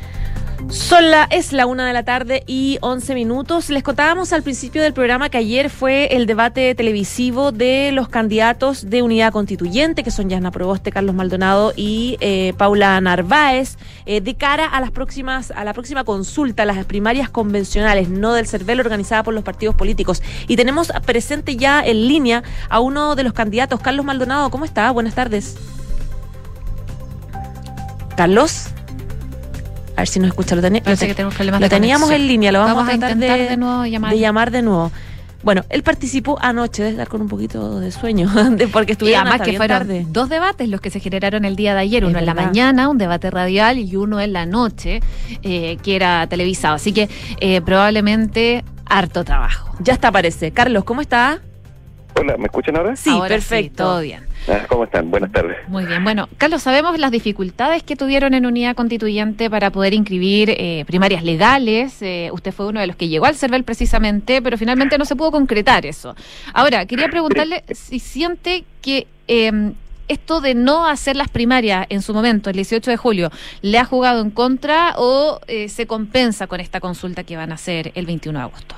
Es la 1:11 p.m. Les contábamos al principio del programa que ayer fue el debate televisivo de los candidatos de Unidad Constituyente, que son Yasna Proboste, Carlos Maldonado y Paula Narváez, de cara a la próxima consulta, las primarias convencionales, no del CERVEL, organizada por los partidos políticos. Y tenemos presente ya en línea a uno de los candidatos, Carlos Maldonado. ¿Cómo está? Buenas tardes. Carlos. A ver si nos escucha. Parece que tenemos problemas lo de teníamos conexión. en línea, lo vamos a tratar intentar de nuevo llamar. de llamar de nuevo. Bueno, él participó anoche, debe estar con un poquito de sueño, porque Y estuvieron además hasta que bien fueron tarde. 2 debates los que se generaron el día de ayer, Es uno en la verdad. mañana, un debate radial, y uno en la noche, que era televisado. Así que probablemente harto trabajo. Ya está, parece. Carlos, ¿cómo está? Hola, ¿me escuchan ahora? Sí, Ahora perfecto. sí, todo bien. ¿Cómo están? Buenas tardes. Muy bien. Bueno, Carlos, sabemos las dificultades que tuvieron en Unidad Constituyente para poder inscribir primarias legales. Usted fue uno de los que llegó al CERVEL precisamente, pero finalmente no se pudo concretar eso. Ahora, quería preguntarle si siente que esto de no hacer las primarias en su momento, el 18 de julio, ¿le ha jugado en contra o se compensa con esta consulta que van a hacer el 21 de agosto?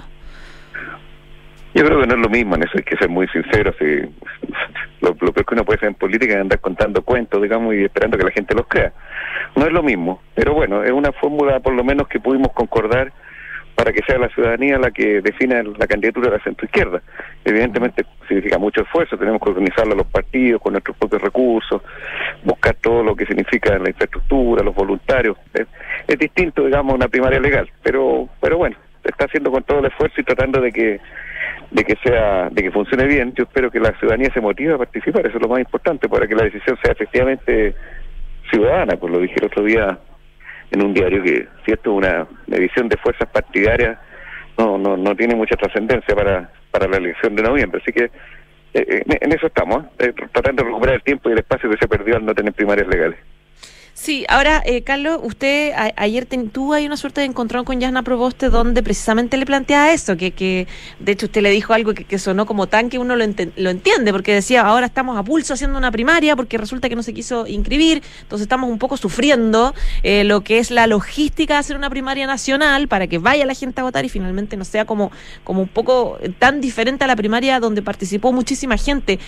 Yo creo que no es lo mismo, en eso hay que ser muy sinceros. Lo peor que uno puede hacer en política es andar contando cuentos, digamos, y esperando que la gente los crea. No es lo mismo, pero bueno, es una fórmula por lo menos que pudimos concordar para que sea la ciudadanía la que defina la candidatura de la centroizquierda. Evidentemente significa mucho esfuerzo, tenemos que organizarlo a los partidos con nuestros propios recursos, buscar todo lo que significa la infraestructura, los voluntarios. Es distinto, digamos, una primaria legal, pero bueno, se está haciendo con todo el esfuerzo y tratando de que funcione bien. Yo espero que la ciudadanía se motive a participar, eso es lo más importante, para que la decisión sea efectivamente ciudadana. Pues lo dije el otro día en un diario, que si esto es una medición de fuerzas partidarias, no tiene mucha trascendencia para la elección de noviembre. Así que en eso estamos, tratando de recuperar el tiempo y el espacio que se perdió al no tener primarias legales. Sí, ahora, Carlos, usted ayer tuvo ahí una suerte de encontrón con Jasna Proboste, donde precisamente le planteaba eso, que de hecho usted le dijo algo que sonó como tan que uno lo entiende, porque decía, ahora estamos a pulso haciendo una primaria, porque resulta que no se quiso inscribir, entonces estamos un poco sufriendo lo que es la logística de hacer una primaria nacional, para que vaya la gente a votar y finalmente no sea como un poco tan diferente a la primaria donde participó muchísima gente.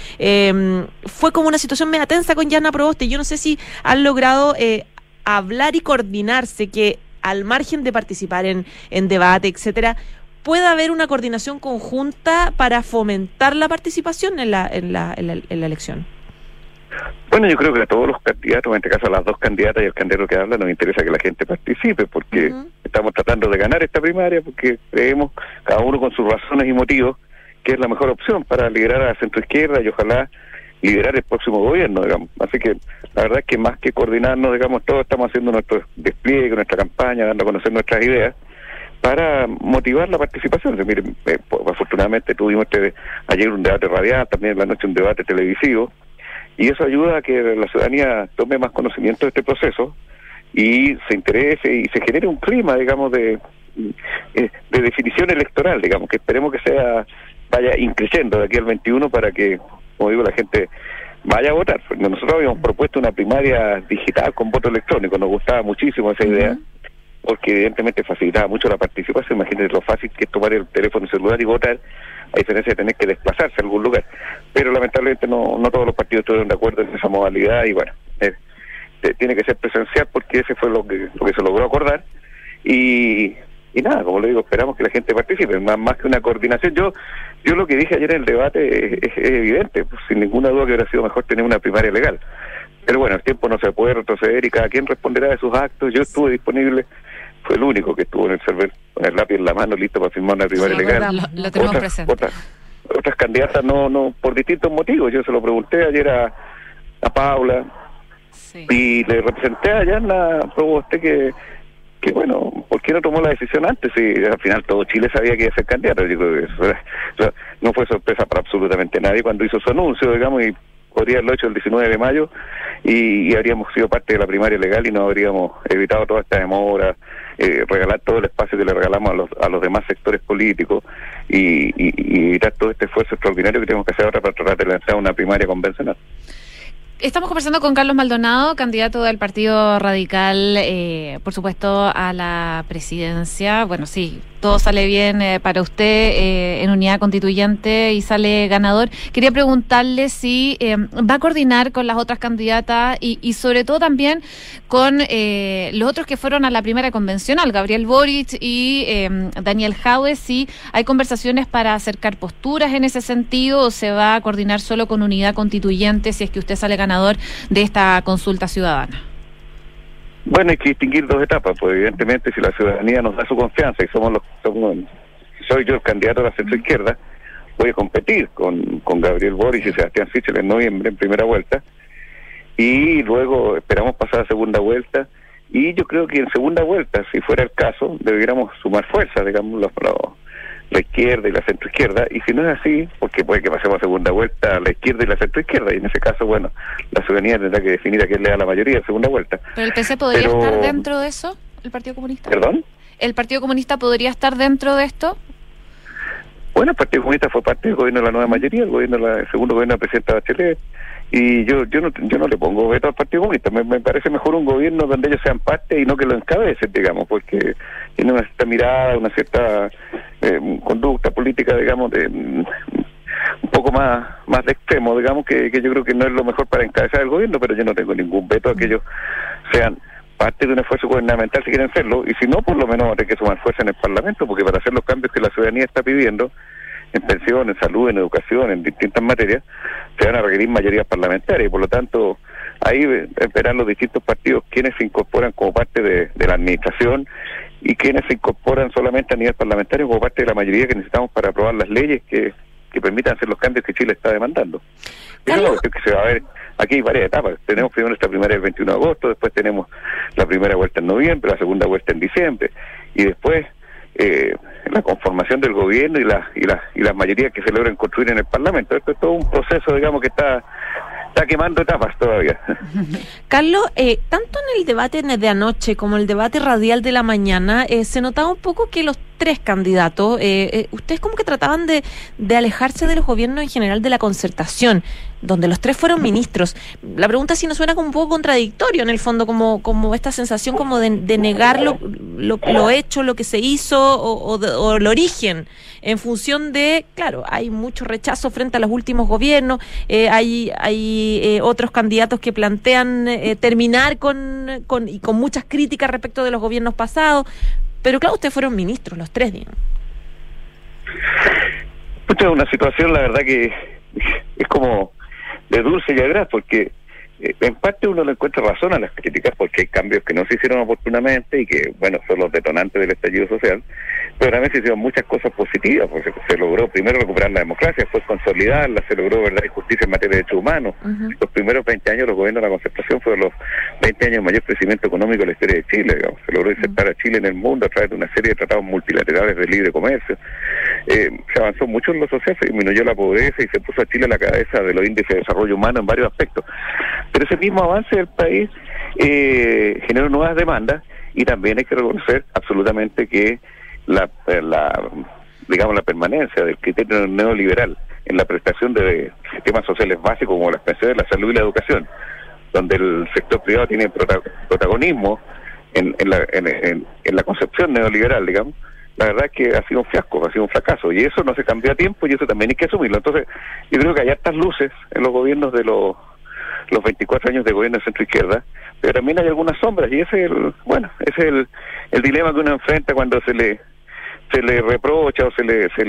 Fue como una situación media tensa con Jasna Proboste. Yo no sé si han logrado hablar y coordinarse, que al margen de participar en debate, etcétera, pueda haber una coordinación conjunta para fomentar la participación en la elección. Bueno, yo creo que a todos los candidatos, en este caso a las dos candidatas y el candidato que habla, nos interesa que la gente participe, porque estamos tratando de ganar esta primaria, porque creemos, cada uno con sus razones y motivos, que es la mejor opción para liderar a la centroizquierda y ojalá liderar el próximo gobierno, digamos. Así que la verdad es que más que coordinarnos, digamos, todos estamos haciendo nuestro despliegue, nuestra campaña, dando a conocer nuestras ideas para motivar la participación. Miren, afortunadamente tuvimos ayer un debate radial, también en la noche un debate televisivo, y eso ayuda a que la ciudadanía tome más conocimiento de este proceso y se interese y se genere un clima, digamos, de definición electoral, digamos, que esperemos que vaya increciendo de aquí al 21 para que, como digo, la gente vaya a votar. Nosotros habíamos propuesto una primaria digital con voto electrónico, nos gustaba muchísimo esa idea, porque evidentemente facilitaba mucho la participación. Imagínense lo fácil que es tomar el teléfono celular y votar, a diferencia de tener que desplazarse a algún lugar. Pero lamentablemente no todos los partidos estuvieron de acuerdo en esa modalidad y bueno, tiene que ser presencial porque ese fue lo que se logró acordar y nada, como le digo, esperamos que la gente participe, más que una coordinación. Yo lo que dije ayer en el debate es evidente, pues, sin ninguna duda que hubiera sido mejor tener una primaria legal. Pero bueno, el tiempo no se puede retroceder y cada quien responderá de sus actos. Yo estuve disponible, fue el único que estuvo en el CERVEL con el lápiz en la mano, listo para firmar una primaria legal. Lo tenemos presente. Otras candidatas no, por distintos motivos. Yo se lo pregunté ayer a Paula y le representé a Jasna Proboste que bueno, ¿por qué no tomó la decisión antes? Si al final todo Chile sabía que iba a ser candidato. Yo creo que eso no fue sorpresa para absolutamente nadie cuando hizo su anuncio, digamos, y podría haberlo hecho el 19 de mayo y habríamos sido parte de la primaria legal y no habríamos evitado toda esta demora, regalar todo el espacio que le regalamos a los demás sectores políticos y evitar todo este esfuerzo extraordinario que tenemos que hacer ahora para tratar de lanzar una primaria convencional. Estamos conversando con Carlos Maldonado, candidato del Partido Radical, por supuesto, a la presidencia. Bueno, sí, todo sale bien para usted en Unidad Constituyente y sale ganador. Quería preguntarle si va a coordinar con las otras candidatas y sobre todo también con los otros que fueron a la primera convencional, Gabriel Boric y Daniel Jadwe, si hay conversaciones para acercar posturas en ese sentido o se va a coordinar solo con Unidad Constituyente si es que usted sale ganador de esta consulta ciudadana. Bueno, hay que distinguir dos etapas, pues evidentemente si la ciudadanía nos da su confianza y soy yo el candidato a la centroizquierda, voy a competir con Gabriel Boric y Sebastián Sichel en noviembre, en primera vuelta, y luego esperamos pasar a segunda vuelta, y yo creo que en segunda vuelta, si fuera el caso, debiéramos sumar fuerzas, digamos, la izquierda y la centroizquierda, y si no es así, porque puede que pasemos a segunda vuelta la izquierda y la centroizquierda, y en ese caso, bueno, la ciudadanía tendrá que definir a quién le da la mayoría en segunda vuelta. ¿Pero el PC podría estar dentro de eso, el Partido Comunista? ¿Perdón? ¿El Partido Comunista podría estar dentro de esto? Bueno, el Partido Comunista fue parte del gobierno de la nueva mayoría, el segundo gobierno de la presidenta Bachelet, y yo no le pongo veto al Partido Comunista. Me parece mejor un gobierno donde ellos sean parte y no que lo encabecen, digamos, porque tiene una cierta mirada, una cierta conducta política, digamos, un poco más de extremo, digamos, que yo creo que no es lo mejor para encabezar el gobierno, pero yo no tengo ningún veto a que ellos sean parte de un esfuerzo gubernamental si quieren serlo, y si no, por lo menos va a tener que sumar fuerza en el Parlamento, porque para hacer los cambios que la ciudadanía está pidiendo, en pensión, en salud, en educación, en distintas materias, se van a requerir mayorías parlamentarias, y por lo tanto, ahí verán los distintos partidos quienes se incorporan como parte de la administración y quienes se incorporan solamente a nivel parlamentario como parte de la mayoría que necesitamos para aprobar las leyes que permitan hacer los cambios que Chile está demandando. Eso es lo que se va a ver. Aquí hay varias etapas. Tenemos primero nuestra primaria el 21 de agosto, después tenemos la primera vuelta en noviembre, la segunda vuelta en diciembre, y después la conformación del gobierno y las mayorías que se logran construir en el Parlamento. Esto es todo un proceso, digamos, que está quemando etapas todavía. Carlos, tanto en el debate de anoche como el debate radial de la mañana, se notaba un poco que los tres candidatos, ustedes como que trataban de alejarse de los gobiernos en general de la concertación, donde los tres fueron ministros. La pregunta es si no suena como un poco contradictorio, en el fondo, como esta sensación como de negar lo hecho, lo que se hizo, o el origen, en función de, claro, hay mucho rechazo frente a los últimos gobiernos, hay otros candidatos que plantean terminar con muchas críticas respecto de los gobiernos pasados, pero claro, ustedes fueron ministros, los tres, digamos. Esta es una situación, la verdad, que es como de dulce y agraz, porque en parte uno le encuentra razón a las críticas, porque hay cambios que no se hicieron oportunamente y que, bueno, son los detonantes del estallido social, pero también se hicieron muchas cosas positivas, porque se logró primero recuperar la democracia, después consolidarla, se logró verdad y justicia en materia de derechos humanos. Los primeros 20 años los gobiernos de la concertación fueron los 20 años de mayor crecimiento económico de la historia de Chile, digamos. Se logró insertar a Chile en el mundo a través de una serie de tratados multilaterales de libre comercio. Se avanzó mucho en lo social, se disminuyó la pobreza y se puso a Chile a la cabeza de los índices de desarrollo humano en varios aspectos. Pero ese mismo avance del país generó nuevas demandas, y también hay que reconocer absolutamente que la permanencia del criterio neoliberal en la prestación de sistemas sociales básicos como las pensiones, la salud y la educación, donde el sector privado tiene protagonismo en la concepción neoliberal, digamos, la verdad es que ha sido un fiasco, ha sido un fracaso, y eso no se cambió a tiempo, y eso también hay que asumirlo. Entonces, yo creo que hay hartas luces en los gobiernos de los 24 años de gobierno de centro-izquierda, pero también hay algunas sombras, y ese es el dilema que uno enfrenta cuando se le reprocha o se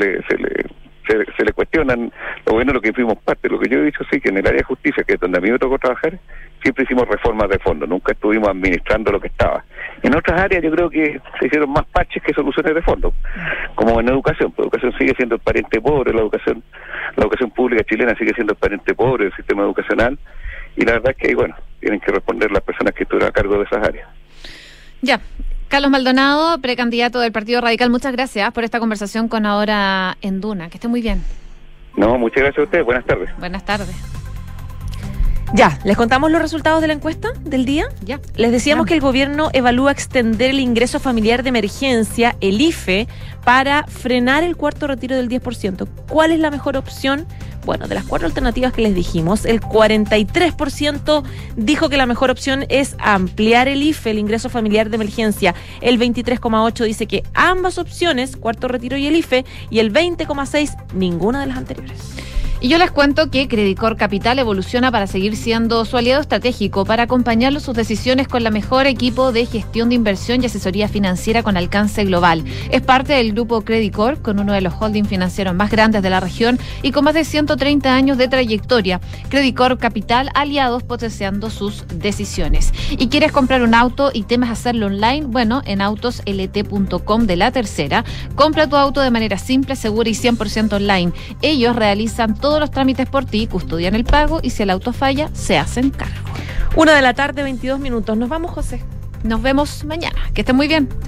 le cuestionan los gobiernos de los que fuimos parte. Lo que yo he dicho, sí, que en el área de justicia, que es donde a mí me tocó trabajar, siempre hicimos reformas de fondo, nunca estuvimos administrando lo que estaba. En otras áreas yo creo que se hicieron más parches que soluciones de fondo, como en educación. La educación sigue siendo el pariente pobre, la educación pública chilena sigue siendo el pariente pobre del sistema educacional, y la verdad es que, bueno, tienen que responder las personas que estuvieron a cargo de esas áreas. Ya. Carlos Maldonado, precandidato del Partido Radical, muchas gracias por esta conversación con Ahora en Duna. Que esté muy bien. No, muchas gracias a ustedes. Buenas tardes. Buenas tardes. Ya, ¿les contamos los resultados de la encuesta del día? Ya. Les decíamos que el gobierno evalúa extender el ingreso familiar de emergencia, el IFE, para frenar el cuarto retiro del 10%. ¿Cuál es la mejor opción? Bueno, de las 4 alternativas que les dijimos, el 43% dijo que la mejor opción es ampliar el IFE, el ingreso familiar de emergencia. El 23,8% dice que ambas opciones, cuarto retiro y el IFE, y el 20,6% ninguna de las anteriores. Y yo les cuento que Credit Corp Capital evoluciona para seguir siendo su aliado estratégico, para acompañarlo en sus decisiones con la mejor equipo de gestión de inversión y asesoría financiera con alcance global. Es parte del grupo Credit Corp, con uno de los holdings financieros más grandes de la región y con más de 130 años de trayectoria. Credit Corp Capital, aliados potenciando sus decisiones. ¿Y quieres comprar un auto y temes hacerlo online? Bueno, en autoslt.com de La Tercera, compra tu auto de manera simple, segura y 100% online. Ellos realizan todos los trámites por ti, custodian el pago y si el auto falla, se hacen cargo. 1 de la tarde, 22 minutos. Nos vamos, José. Nos vemos mañana. Que estén muy bien.